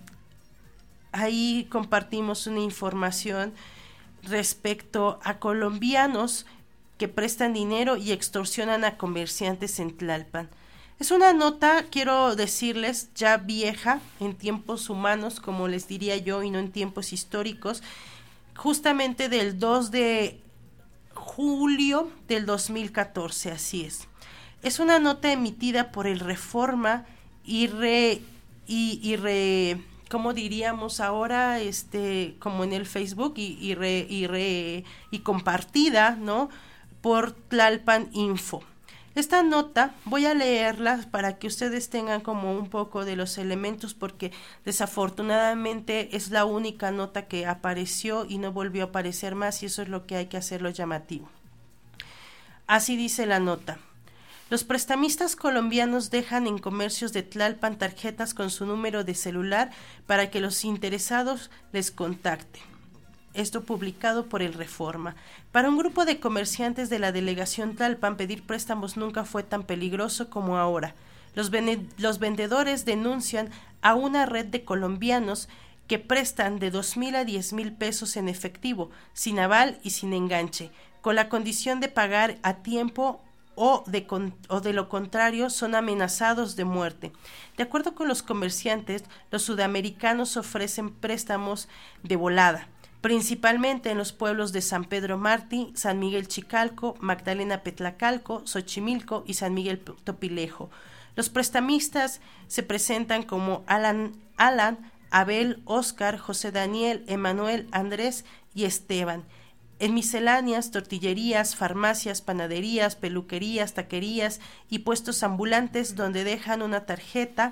ahí compartimos una información respecto a colombianos que prestan dinero y extorsionan a comerciantes en Tlalpan. Es una nota, quiero decirles, ya vieja, en tiempos humanos, como les diría yo, y no en tiempos históricos, justamente del 2 de julio del 2014, así es. Es una nota emitida por el Reforma ¿cómo diríamos ahora? Como en el Facebook, y compartida, ¿no?, por Tlalpan Info. Esta nota voy a leerla para que ustedes tengan como un poco de los elementos, porque desafortunadamente es la única nota que apareció y no volvió a aparecer más, y eso es lo que hay que hacerlo llamativo. Así dice la nota. Los prestamistas colombianos dejan en comercios de Tlalpan tarjetas con su número de celular para que los interesados les contacten. Esto publicado por el Reforma. Para un grupo de comerciantes de la delegación Tlalpan, pedir préstamos nunca fue tan peligroso como ahora. Los vendedores denuncian a una red de colombianos que prestan de 2,000 a 10,000 pesos en efectivo, sin aval y sin enganche, con la condición de pagar a tiempo o de lo contrario son amenazados de muerte. De acuerdo con los comerciantes, los sudamericanos ofrecen préstamos de volada, principalmente en los pueblos de San Pedro Martí, San Miguel Chicalco, Magdalena Petlacalco, Xochimilco y San Miguel Topilejo. Los prestamistas se presentan como Alan, Abel, Oscar, José Daniel, Emanuel, Andrés y Esteban. En misceláneas, tortillerías, farmacias, panaderías, peluquerías, taquerías y puestos ambulantes donde dejan una tarjeta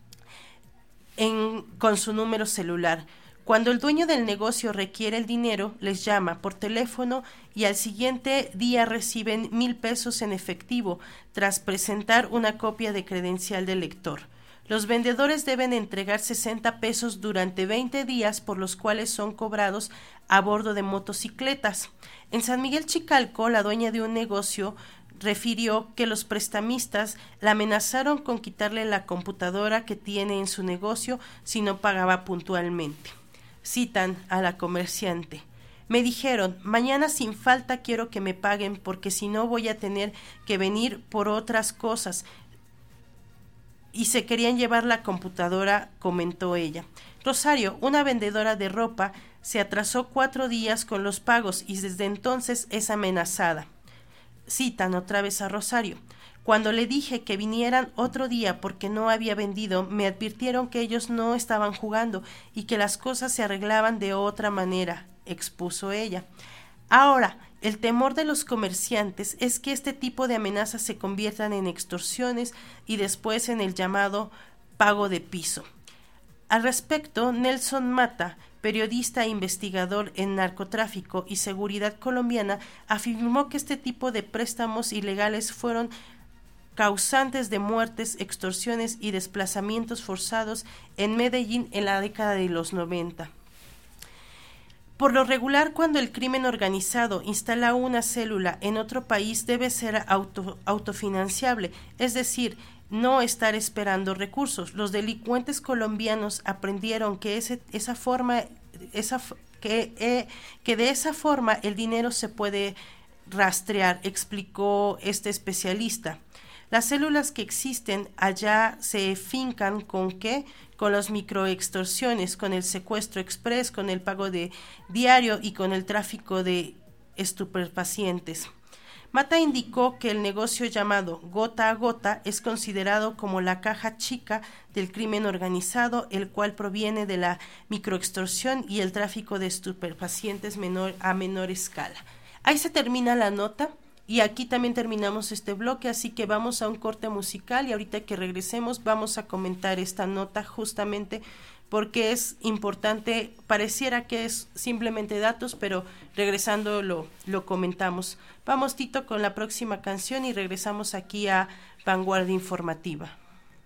con su número celular. Cuando el dueño del negocio requiere el dinero, les llama por teléfono y al siguiente día reciben 1,000 pesos en efectivo tras presentar una copia de credencial del lector. Los vendedores deben entregar 60 pesos durante 20 días, por los cuales son cobrados a bordo de motocicletas. En San Miguel Chicalco, la dueña de un negocio refirió que los prestamistas la amenazaron con quitarle la computadora que tiene en su negocio si no pagaba puntualmente. Citan a la comerciante. Me dijeron, mañana sin falta quiero que me paguen, porque si no voy a tener que venir por otras cosas. Y se querían llevar la computadora, comentó ella. Rosario, una vendedora de ropa, se atrasó 4 días con los pagos y desde entonces es amenazada. Citan otra vez a Rosario. Cuando le dije que vinieran otro día porque no había vendido, me advirtieron que ellos no estaban jugando y que las cosas se arreglaban de otra manera, expuso ella. Ahora, el temor de los comerciantes es que este tipo de amenazas se conviertan en extorsiones y después en el llamado pago de piso. Al respecto, Nelson Mata, periodista e investigador en narcotráfico y seguridad colombiana, afirmó que este tipo de préstamos ilegales fueron causantes de muertes, extorsiones y desplazamientos forzados en Medellín en la década de los 90. Por lo regular, cuando el crimen organizado instala una célula en otro país, debe ser autofinanciable, es decir, no estar esperando recursos. Los delincuentes colombianos aprendieron que de esa forma el dinero se puede rastrear, explicó este especialista. Las células que existen allá se fincan ¿con qué? Con las microextorsiones, con el secuestro express, con el pago de diario y con el tráfico de estupefacientes. Mata indicó que el negocio llamado gota a gota es considerado como la caja chica del crimen organizado, el cual proviene de la microextorsión y el tráfico de estupefacientes a menor escala. Ahí se termina la nota. Y aquí también terminamos este bloque, así que vamos a un corte musical y ahorita que regresemos vamos a comentar esta nota justamente porque es importante, pareciera que es simplemente datos, pero regresando lo comentamos. Vamos, Tito, con la próxima canción y regresamos aquí a Vanguardia Informativa.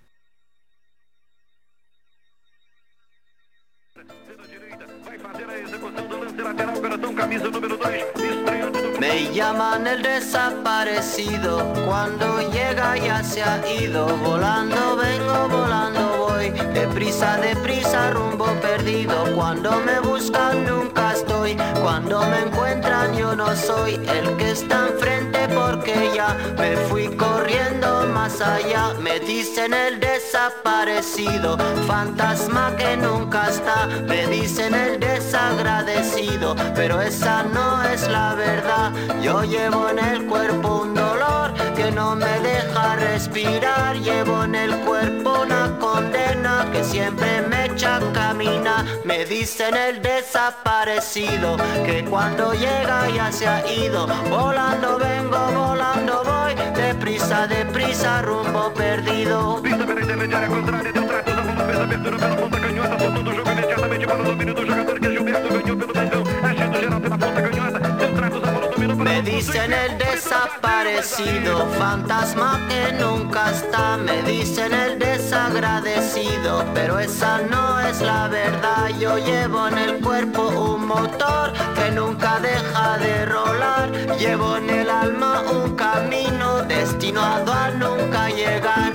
Me llaman el desaparecido, cuando llega ya se ha ido. Volando vengo, volando voy, deprisa, rumbo perdido. Cuando me buscan nunca estoy, cuando me encuentran yo no soy el que está enfrente porque ya me fui corriendo más allá. Me dicen el desaparecido, fantasma que nunca está. Me dicen el desagradecido, pero esa no es la verdad. Yo llevo en el cuerpo un dolor que no me deja respirar. Llevo en el cuerpo una condena que siempre me echa a caminar. Me dicen el desaparecido, que cuando llega ya se ha ido. Volando vengo, volando voy, deprisa, rumbo perdido. Vista pela intermediária contrária, deu trato, usava uma vez abertura pela ponta canhota, soltando o jogo imediatamente para o domínio do jogador, que é Gilberto, ganhou pelo meio, agindo geral pela ponta canhota, deu trato, usava o domínio para o... Me dicen el desaparecido, fantasma que nunca está. Me dicen el desagradecido, pero esa no es la verdad. Yo llevo en el cuerpo un motor que nunca deja de rolar. Llevo en el alma un camino destinado a nunca llegar.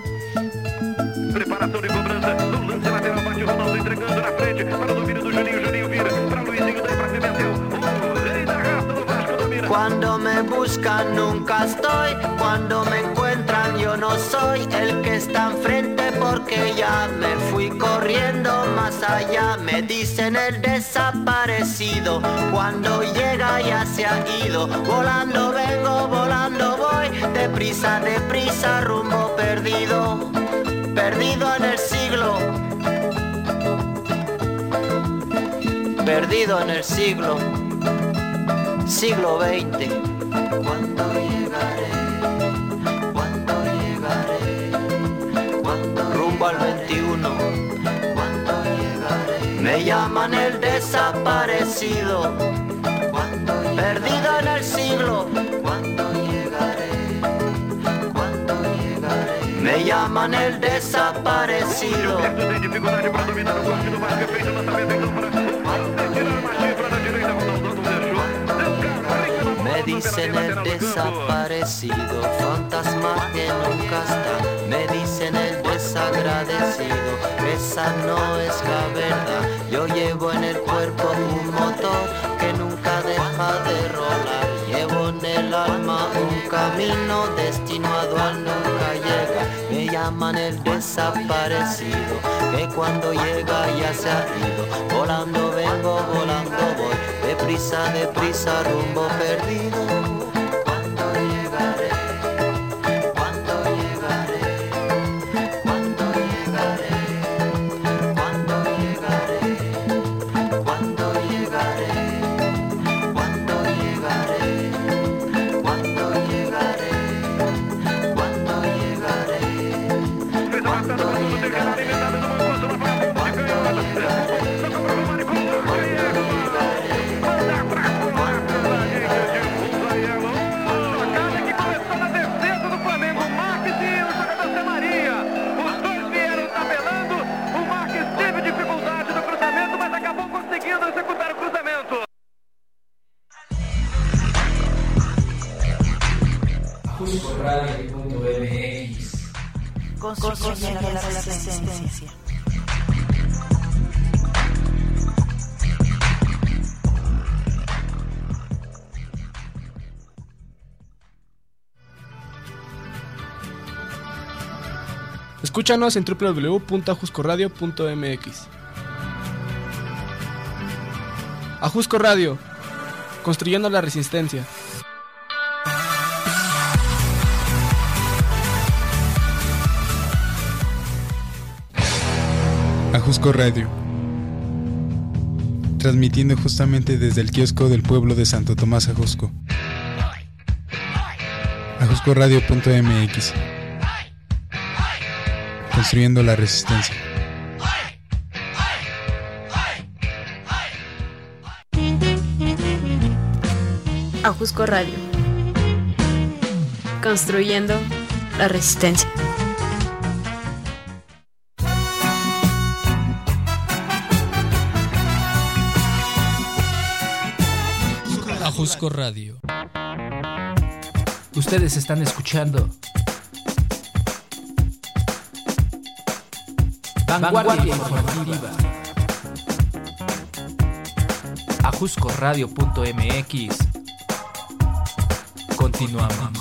Preparação de cobrança, no lance lateral, bate o Ronaldo entregando na frente para o domínio do Juninho. Juninho vira para Luizinho, daí para Pimentel. Rei da raça do Vasco domina. Cuando me buscan nunca estoy, cuando me encuentran yo no soy el que está enfrente porque ya me fui corriendo más allá. Me dicen el desaparecido, cuando llega ya se ha ido. Volando vengo, volando voy, deprisa, rumbo perdido. Perdido en el siglo, perdido en el siglo XX. ¿Cuándo llegaré? ¿Cuándo llegaré? ¿Cuándo rumbo al 21? ¿Cuándo llegaré? Me llaman el desaparecido, perdido en el siglo. ¿Cuándo llegaré? ¿Cuándo llegaré? Me llaman el desaparecido. Me dicen el desaparecido, fantasma que nunca está. Me dicen el desagradecido, esa no es la verdad. Yo llevo en el cuerpo un motor que nunca deja de rolar. Llevo en el alma un camino destinado a nunca llegar. Me llaman el desaparecido, que cuando llega ya se ha ido. Volando vengo, volando voy, deprisa, rumbo perdido. ¿Cuándo llegaré? ¿Cuándo llegaré? ¿Cuándo llegaré? ¿Cuándo llegaré? ¿Cuándo llegaré? ¿Cuándo llegaré? ¿Cuándo llegaré? ¿Cuándo llegaré? ¿Cuándo llegaré? ajuscoradio.mx. Construyendo la resistencia. Escúchanos en www.ajuscoradio.mx. Ajusco Radio, construyendo la resistencia. Ajusco Radio, transmitiendo justamente desde el kiosco del pueblo de Santo Tomás Ajusco. Ajuscoradio.mx. Construyendo la resistencia. Ajusco Radio. Construyendo la resistencia. Ajusco Radio. Ustedes están escuchando Vanguardia Informativa. Ajuscoradio.mx. Continuamos.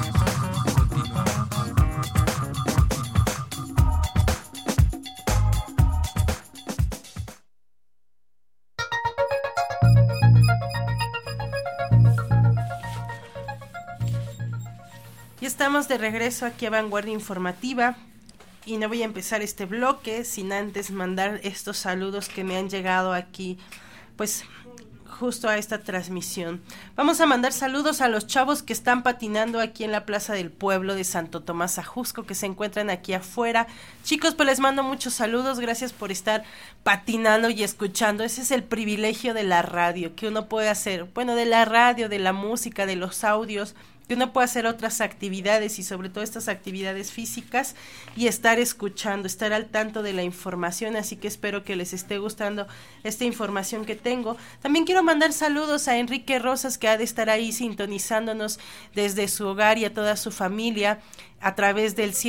Ya estamos de regreso aquí a Vanguardia Informativa. Y no voy a empezar este bloque sin antes mandar estos saludos que me han llegado aquí, pues justo a esta transmisión. Vamos a mandar saludos a los chavos que están patinando aquí en la Plaza del Pueblo de Santo Tomás Ajusco, que se encuentran aquí afuera. Chicos, pues les mando muchos saludos, gracias por estar patinando y escuchando. Ese es el privilegio de la radio, que uno puede hacer, bueno, de la radio, de la música, de los audios, que uno puede hacer otras actividades y sobre todo estas actividades físicas y estar escuchando, estar al tanto de la información, así que espero que les esté gustando esta información que tengo. También quiero mandar saludos a Enrique Rosas, que ha de estar ahí sintonizándonos desde su hogar, y a toda su familia a través del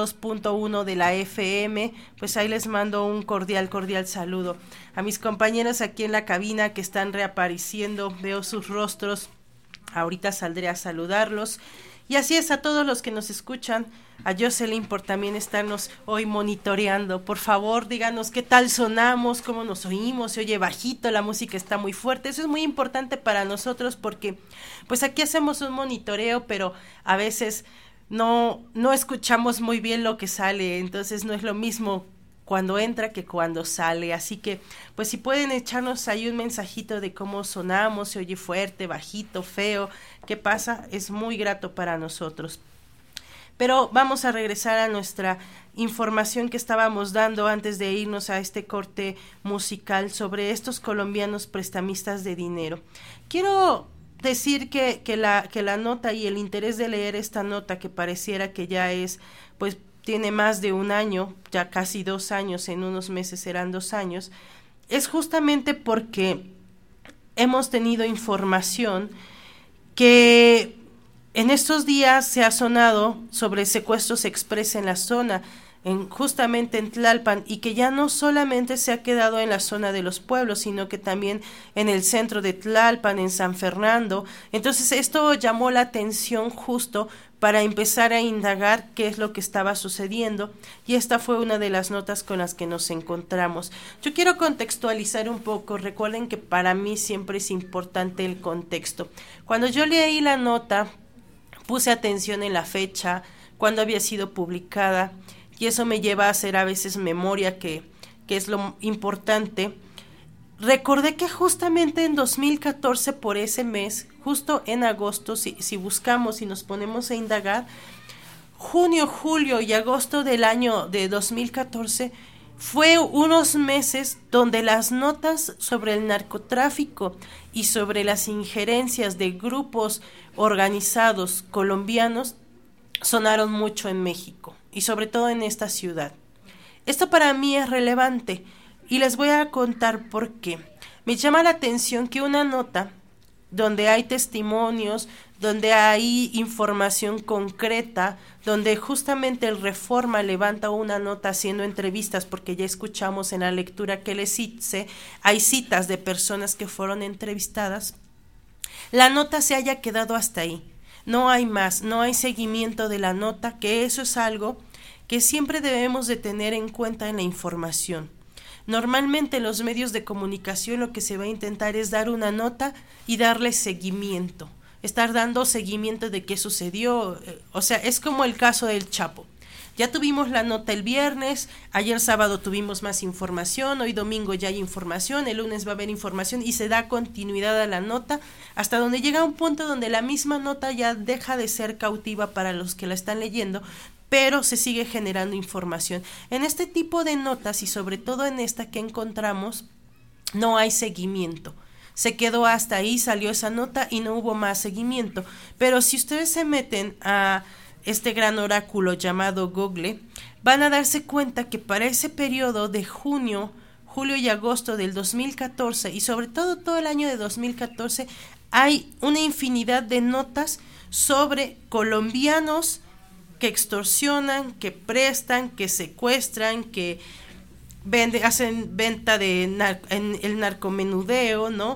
102.1 de la FM, pues ahí les mando un cordial saludo. A mis compañeros aquí en la cabina que están reapareciendo, veo sus rostros. Ahorita saldré a saludarlos. Y así es, a todos los que nos escuchan, a Jocelyn por también estarnos hoy monitoreando. Por favor, díganos qué tal sonamos, cómo nos oímos, se oye bajito, la música está muy fuerte. Eso es muy importante para nosotros porque pues aquí hacemos un monitoreo, pero a veces no escuchamos muy bien lo que sale, entonces no es lo mismo cuando entra que cuando sale, así que pues si pueden echarnos ahí un mensajito de cómo sonamos, se oye fuerte, bajito, feo, qué pasa, es muy grato para nosotros. Pero vamos a regresar a nuestra información que estábamos dando antes de irnos a este corte musical sobre estos colombianos prestamistas de dinero. Quiero decir que la nota y el interés de leer esta nota, que pareciera que ya es, pues tiene más de un año, ya casi 2 años, en unos meses serán 2 años, es justamente porque hemos tenido información que en estos días se ha sonado sobre secuestros express en la zona, justamente en Tlalpan, y que ya no solamente se ha quedado en la zona de los pueblos, sino que también en el centro de Tlalpan, en San Fernando. Entonces esto llamó la atención justo para empezar a indagar qué es lo que estaba sucediendo, y esta fue una de las notas con las que nos encontramos. Yo quiero contextualizar un poco. Recuerden que para mí siempre es importante el contexto. Cuando yo leí la nota, puse atención en la fecha, cuándo había sido publicada, y eso me lleva a hacer a veces memoria, que es lo importante. Recordé que justamente en 2014, por ese mes, justo en agosto, si buscamos y nos ponemos a indagar, junio, julio y agosto del año de 2014, fue unos meses donde las notas sobre el narcotráfico y sobre las injerencias de grupos organizados colombianos sonaron mucho en México y sobre todo en esta ciudad. Esto para mí es relevante y les voy a contar por qué. Me llama la atención que una nota donde hay testimonios, donde hay información concreta, donde justamente el Reforma levanta una nota haciendo entrevistas, porque ya escuchamos en la lectura que les hice, hay citas de personas que fueron entrevistadas, la nota se haya quedado hasta ahí. No hay más, no hay seguimiento de la nota, que eso es algo que siempre debemos de tener en cuenta en la información. Normalmente en los medios de comunicación lo que se va a intentar es dar una nota y darle seguimiento, estar dando seguimiento de qué sucedió, o sea, es como el caso del Chapo. Ya tuvimos la nota el viernes, ayer sábado tuvimos más información, hoy domingo ya hay información, el lunes va a haber información y se da continuidad a la nota hasta donde llega un punto donde la misma nota ya deja de ser cautiva para los que la están leyendo, pero se sigue generando información. En este tipo de notas y sobre todo en esta que encontramos, no hay seguimiento. Se quedó hasta ahí, salió esa nota y no hubo más seguimiento. Pero si ustedes se meten a este gran oráculo llamado Google, van a darse cuenta que para ese periodo de julio y agosto del 2014 y sobre todo el año de 2014 hay una infinidad de notas sobre colombianos que extorsionan, que prestan, que secuestran, que hacen venta en el narcomenudeo, ¿no?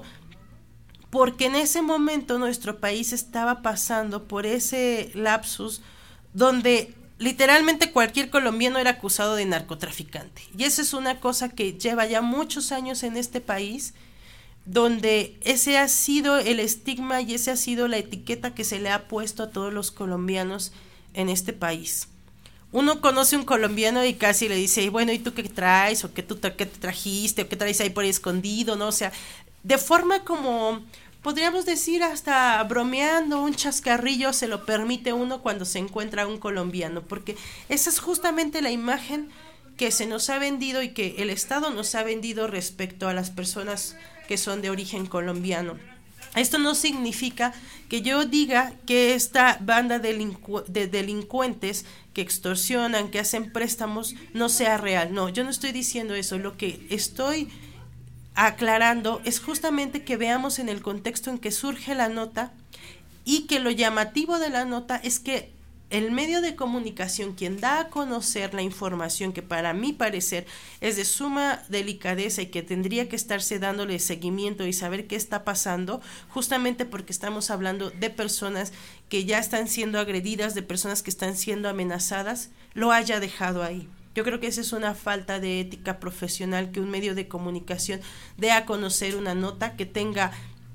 Porque en ese momento nuestro país estaba pasando por ese lapsus donde literalmente cualquier colombiano era acusado de narcotraficante. Y esa es una cosa que lleva ya muchos años en este país, donde ese ha sido el estigma y esa ha sido la etiqueta que se le ha puesto a todos los colombianos en este país. Uno conoce un colombiano y casi le dice, bueno, ¿y tú qué traes? ¿O qué te trajiste? ¿O qué traes ahí por ahí escondido? ¿No? O sea, de forma como, podríamos decir hasta bromeando, un chascarrillo se lo permite uno cuando se encuentra un colombiano, porque esa es justamente la imagen que se nos ha vendido y que el Estado nos ha vendido respecto a las personas que son de origen colombiano. Esto no significa que yo diga que esta banda de delincuentes que extorsionan, que hacen préstamos, no sea real. No, yo no estoy diciendo eso. Lo que estoy aclarando es justamente que veamos en el contexto en que surge la nota y que lo llamativo de la nota es que el medio de comunicación, quien da a conocer la información que para mi parecer es de suma delicadeza y que tendría que estarse dándole seguimiento y saber qué está pasando, justamente porque estamos hablando de personas que ya están siendo agredidas, de personas que están siendo amenazadas, lo haya dejado ahí. Yo creo que esa es una falta de ética profesional, que un medio de comunicación dé a conocer una nota que tenga,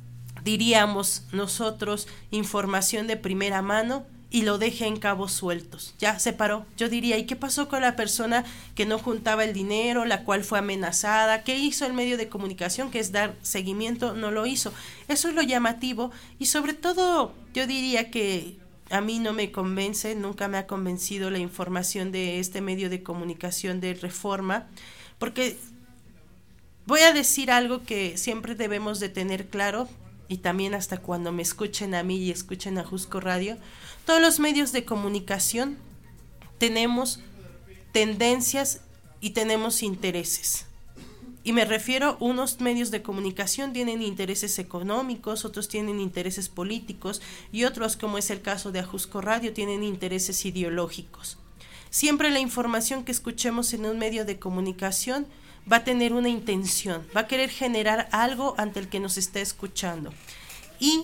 diríamos nosotros, información de primera mano y lo deje en cabos sueltos. Ya se paró. Yo diría, ¿y qué pasó con la persona que no juntaba el dinero, la cual fue amenazada? ¿Qué hizo el medio de comunicación, que es dar seguimiento? No lo hizo. Eso es lo llamativo y sobre todo yo diría que a mí no me convence, nunca me ha convencido la información de este medio de comunicación de Reforma, porque voy a decir algo que siempre debemos de tener claro, y también hasta cuando me escuchen a mí y escuchen a Ajusco Radio, todos los medios de comunicación tenemos tendencias y tenemos intereses. Y me refiero, unos medios de comunicación tienen intereses económicos, otros tienen intereses políticos y otros, como es el caso de Ajusco Radio, tienen intereses ideológicos. Siempre la información que escuchemos en un medio de comunicación va a tener una intención, va a querer generar algo ante el que nos está escuchando. Y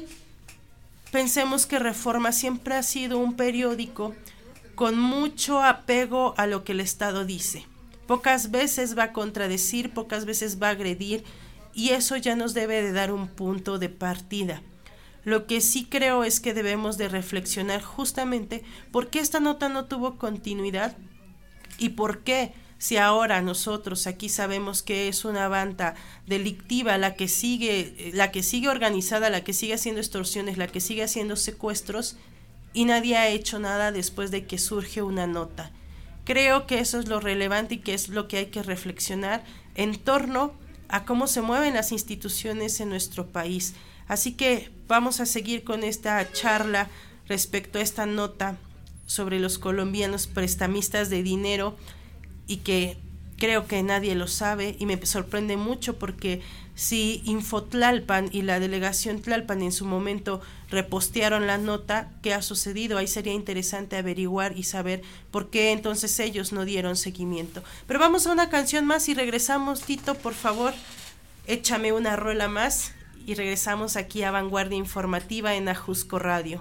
pensemos que Reforma siempre ha sido un periódico con mucho apego a lo que el Estado dice. Pocas veces va a contradecir, pocas veces va a agredir, y eso ya nos debe de dar un punto de partida. Lo que sí creo es que debemos de reflexionar justamente por qué esta nota no tuvo continuidad y por qué, si ahora nosotros aquí sabemos que es una banda delictiva la que sigue organizada, la que sigue haciendo extorsiones, la que sigue haciendo secuestros, y nadie ha hecho nada después de que surge una nota. Creo que eso es lo relevante y que es lo que hay que reflexionar en torno a cómo se mueven las instituciones en nuestro país. Así que vamos a seguir con esta charla respecto a esta nota sobre los colombianos prestamistas de dinero, y que creo que nadie lo sabe y me sorprende mucho porque si Infotlalpan y la delegación Tlalpan en su momento repostearon la nota, ¿qué ha sucedido? Ahí sería interesante averiguar y saber por qué entonces ellos no dieron seguimiento. Pero vamos a una canción más y regresamos. Tito, por favor, échame una rola más y regresamos aquí a Vanguardia Informativa en Ajusco Radio.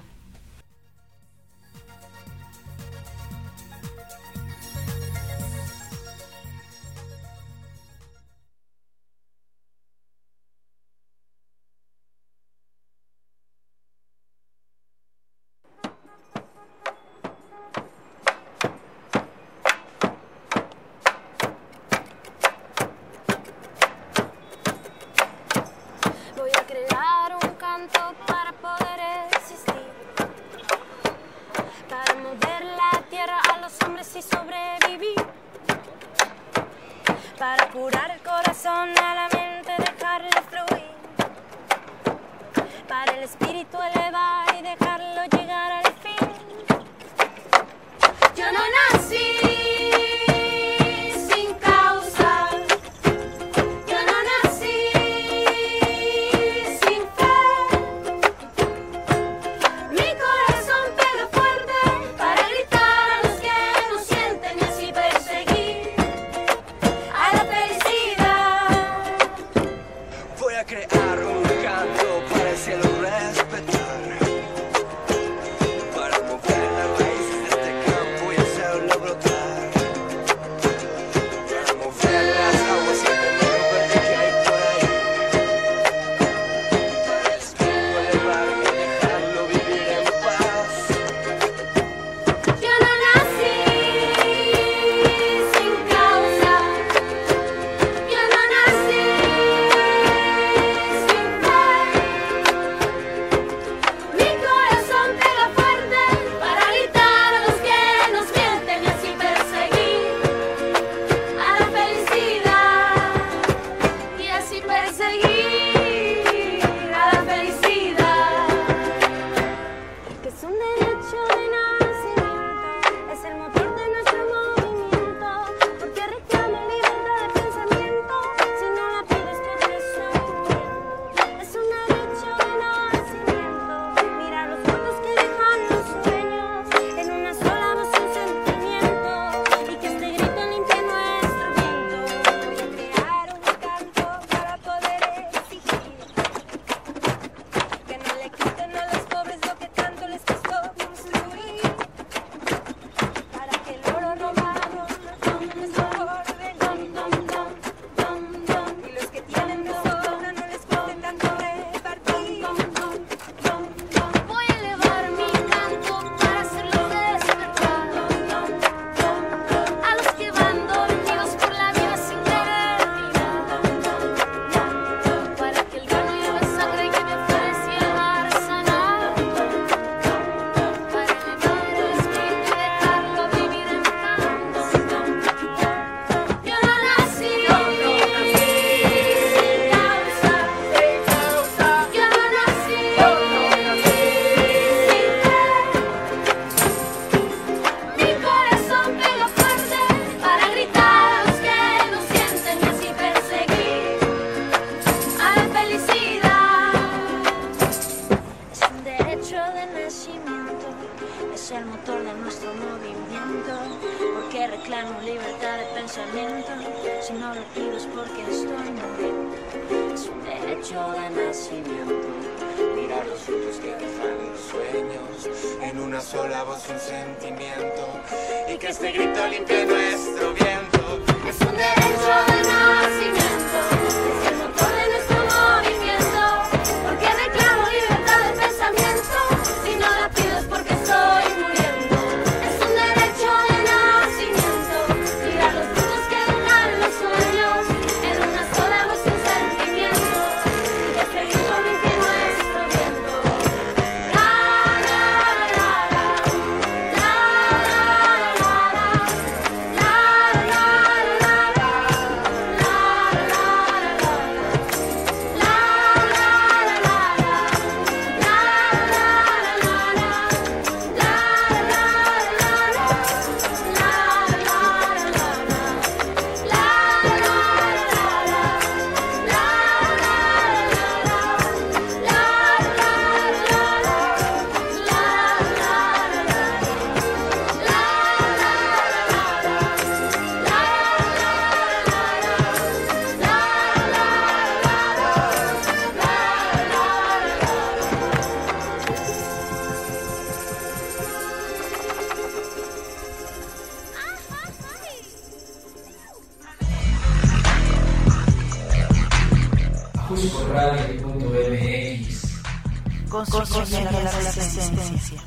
construyendo la resistencia.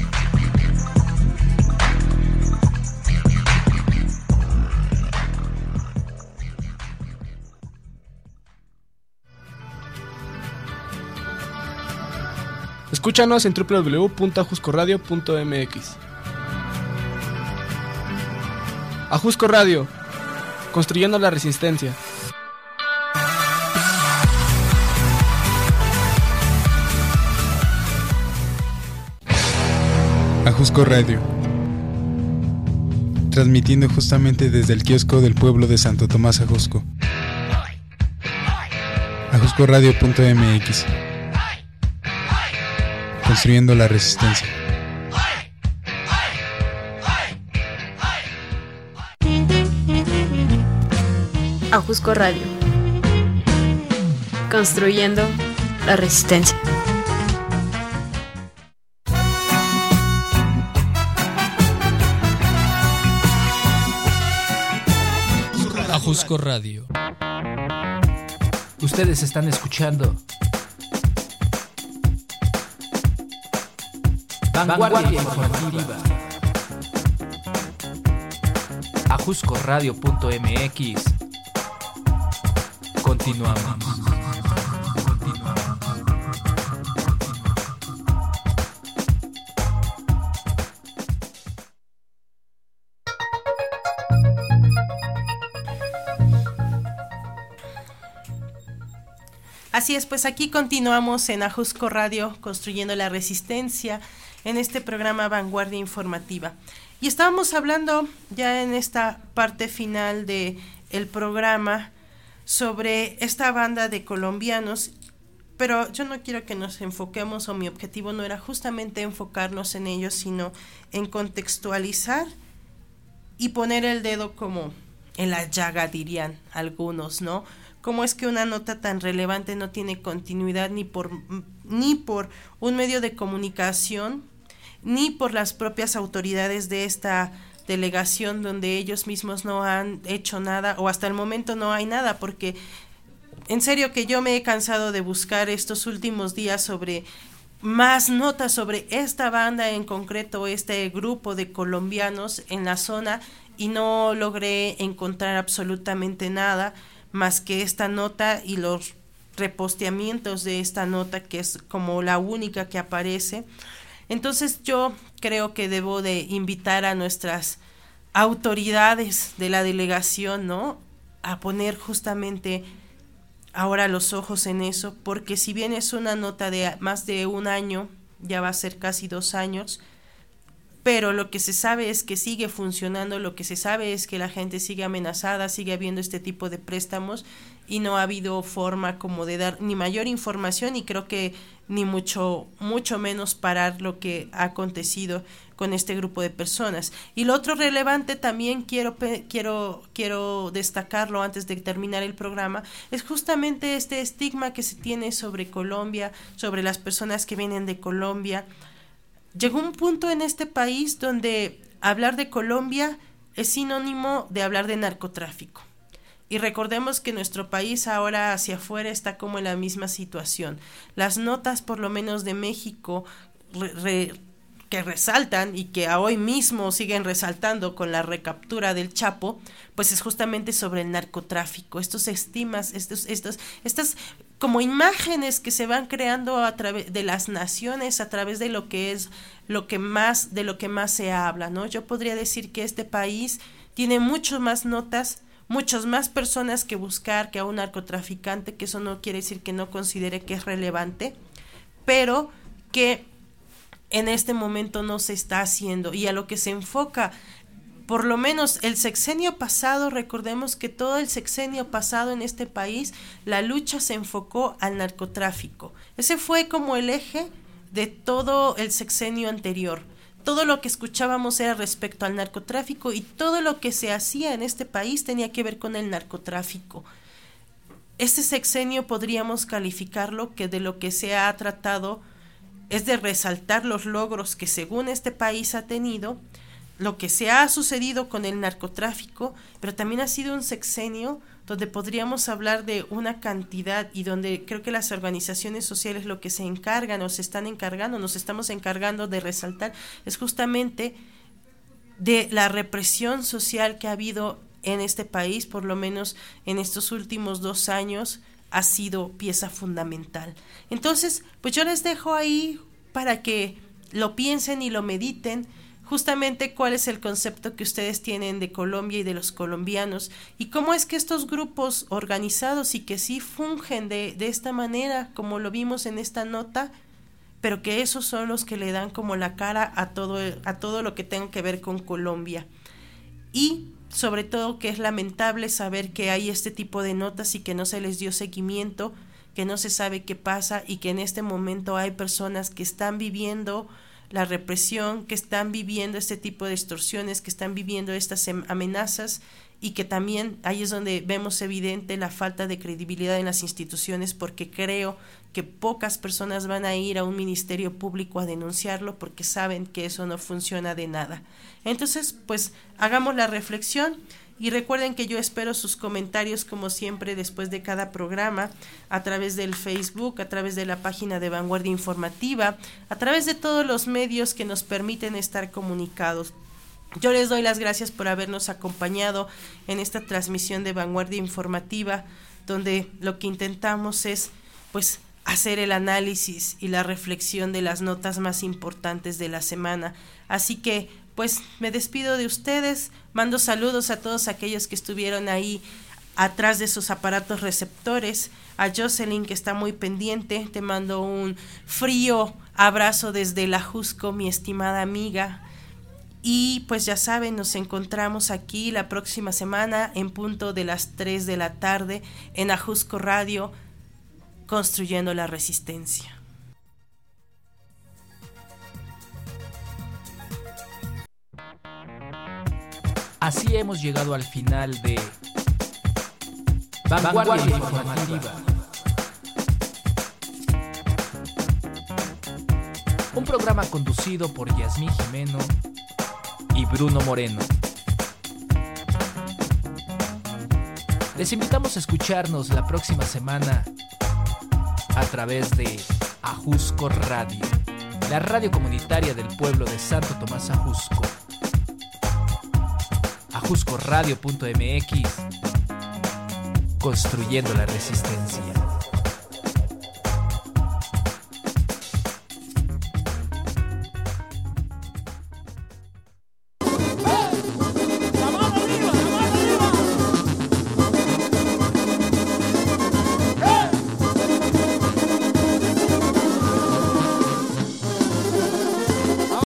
Escúchanos en www.ajuscoradio.mx. Ajusco Radio, construyendo la resistencia. Ajusco Radio, transmitiendo justamente desde el kiosco del pueblo de Santo Tomás Ajusco. Ajuscoradio.mx, construyendo la resistencia. Ajusco Radio, construyendo la resistencia. Ajusco Radio. Ustedes están escuchando Vanguardia Informativa. Ajuscoradio.mx. Continuamos. Así es, pues aquí continuamos en Ajusco Radio, construyendo la resistencia, en este programa Vanguardia Informativa. Y estábamos hablando ya en esta parte final de el programa sobre esta banda de colombianos, pero yo no quiero que nos enfoquemos, o mi objetivo no era justamente enfocarnos en ellos, sino en contextualizar y poner el dedo como en la llaga, dirían algunos, ¿no? ¿Cómo es que una nota tan relevante no tiene continuidad ni por un medio de comunicación, ni por las propias autoridades de esta delegación, donde ellos mismos no han hecho nada, o hasta el momento no hay nada? Porque en serio que yo me he cansado de buscar estos últimos días sobre más notas sobre esta banda en concreto, este grupo de colombianos en la zona, y no logré encontrar absolutamente nada más que esta nota y los reposteamientos de esta nota, que es como la única que aparece. Entonces yo creo que debo de invitar a nuestras autoridades de la delegación, ¿no?, a poner justamente ahora los ojos en eso, porque si bien es una nota de más de un año, ya va a ser casi 2 años, pero lo que se sabe es que sigue funcionando, lo que se sabe es que la gente sigue amenazada, sigue habiendo este tipo de préstamos, y no ha habido forma como de dar ni mayor información, y creo que ni mucho menos parar lo que ha acontecido con este grupo de personas. Y lo otro relevante también quiero destacarlo antes de terminar el programa, es justamente este estigma que se tiene sobre Colombia, sobre las personas que vienen de Colombia. Llegó un punto en este país donde hablar de Colombia es sinónimo de hablar de narcotráfico. Y recordemos que nuestro país ahora hacia afuera está como en la misma situación. Las notas, por lo menos de México, que resaltan y que hoy mismo siguen resaltando con la recaptura del Chapo, pues es justamente sobre el narcotráfico. Estos estimas, estas como imágenes que se van creando a través de las naciones, a través de lo que más se habla, ¿no? Yo podría decir que este país tiene mucho más notas, muchas más personas que buscar que a un narcotraficante, que eso no quiere decir que no considere que es relevante, pero que en este momento no se está haciendo, y a lo que se enfoca, por lo menos el sexenio pasado, recordemos que todo el sexenio pasado en este país, la lucha se enfocó al narcotráfico. Ese fue como el eje de todo el sexenio anterior. Todo lo que escuchábamos era respecto al narcotráfico, y todo lo que se hacía en este país tenía que ver con el narcotráfico. Este sexenio podríamos calificarlo que de lo que se ha tratado es de resaltar los logros que según este país ha tenido, lo que se ha sucedido con el narcotráfico, pero también ha sido un sexenio donde podríamos hablar de una cantidad y donde creo que las organizaciones sociales lo que se encargan o se están encargando, nos estamos encargando de resaltar, es justamente de la represión social que ha habido en este país, por lo menos en estos últimos 2 años, ha sido pieza fundamental. Entonces, pues yo les dejo ahí para que lo piensen y lo mediten, justamente cuál es el concepto que ustedes tienen de Colombia y de los colombianos, y cómo es que estos grupos organizados y que sí fungen de esta manera, como lo vimos en esta nota, pero que esos son los que le dan como la cara a todo lo que tenga que ver con Colombia. Y sobre todo que es lamentable saber que hay este tipo de notas y que no se les dio seguimiento, que no se sabe qué pasa y que en este momento hay personas que están viviendo la represión, que están viviendo este tipo de extorsiones, que están viviendo estas amenazas, y que también ahí es donde vemos evidente la falta de credibilidad en las instituciones, porque creo que pocas personas van a ir a un ministerio público a denunciarlo porque saben que eso no funciona de nada. Entonces, pues hagamos la reflexión. Y recuerden que yo espero sus comentarios como siempre después de cada programa, a través del Facebook, a través de la página de Vanguardia Informativa, a través de todos los medios que nos permiten estar comunicados. Yo les doy las gracias por habernos acompañado en esta transmisión de Vanguardia Informativa, donde lo que intentamos es pues hacer el análisis y la reflexión de las notas más importantes de la semana. Así que pues me despido de ustedes, mando saludos a todos aquellos que estuvieron ahí atrás de sus aparatos receptores, a Jocelyn que está muy pendiente, te mando un frío abrazo desde la Ajusco, mi estimada amiga, y pues ya saben, nos encontramos aquí la próxima semana en punto de las 3 de la tarde en Ajusco Radio, construyendo la resistencia. Así hemos llegado al final de Vanguardia Informativa. Un programa conducido por Yasmín Jimeno y Bruno Moreno. Les invitamos a escucharnos la próxima semana a través de Ajusco Radio, la radio comunitaria del pueblo de Santo Tomás Ajusco. ajuscoradio.mx, construyendo la resistencia.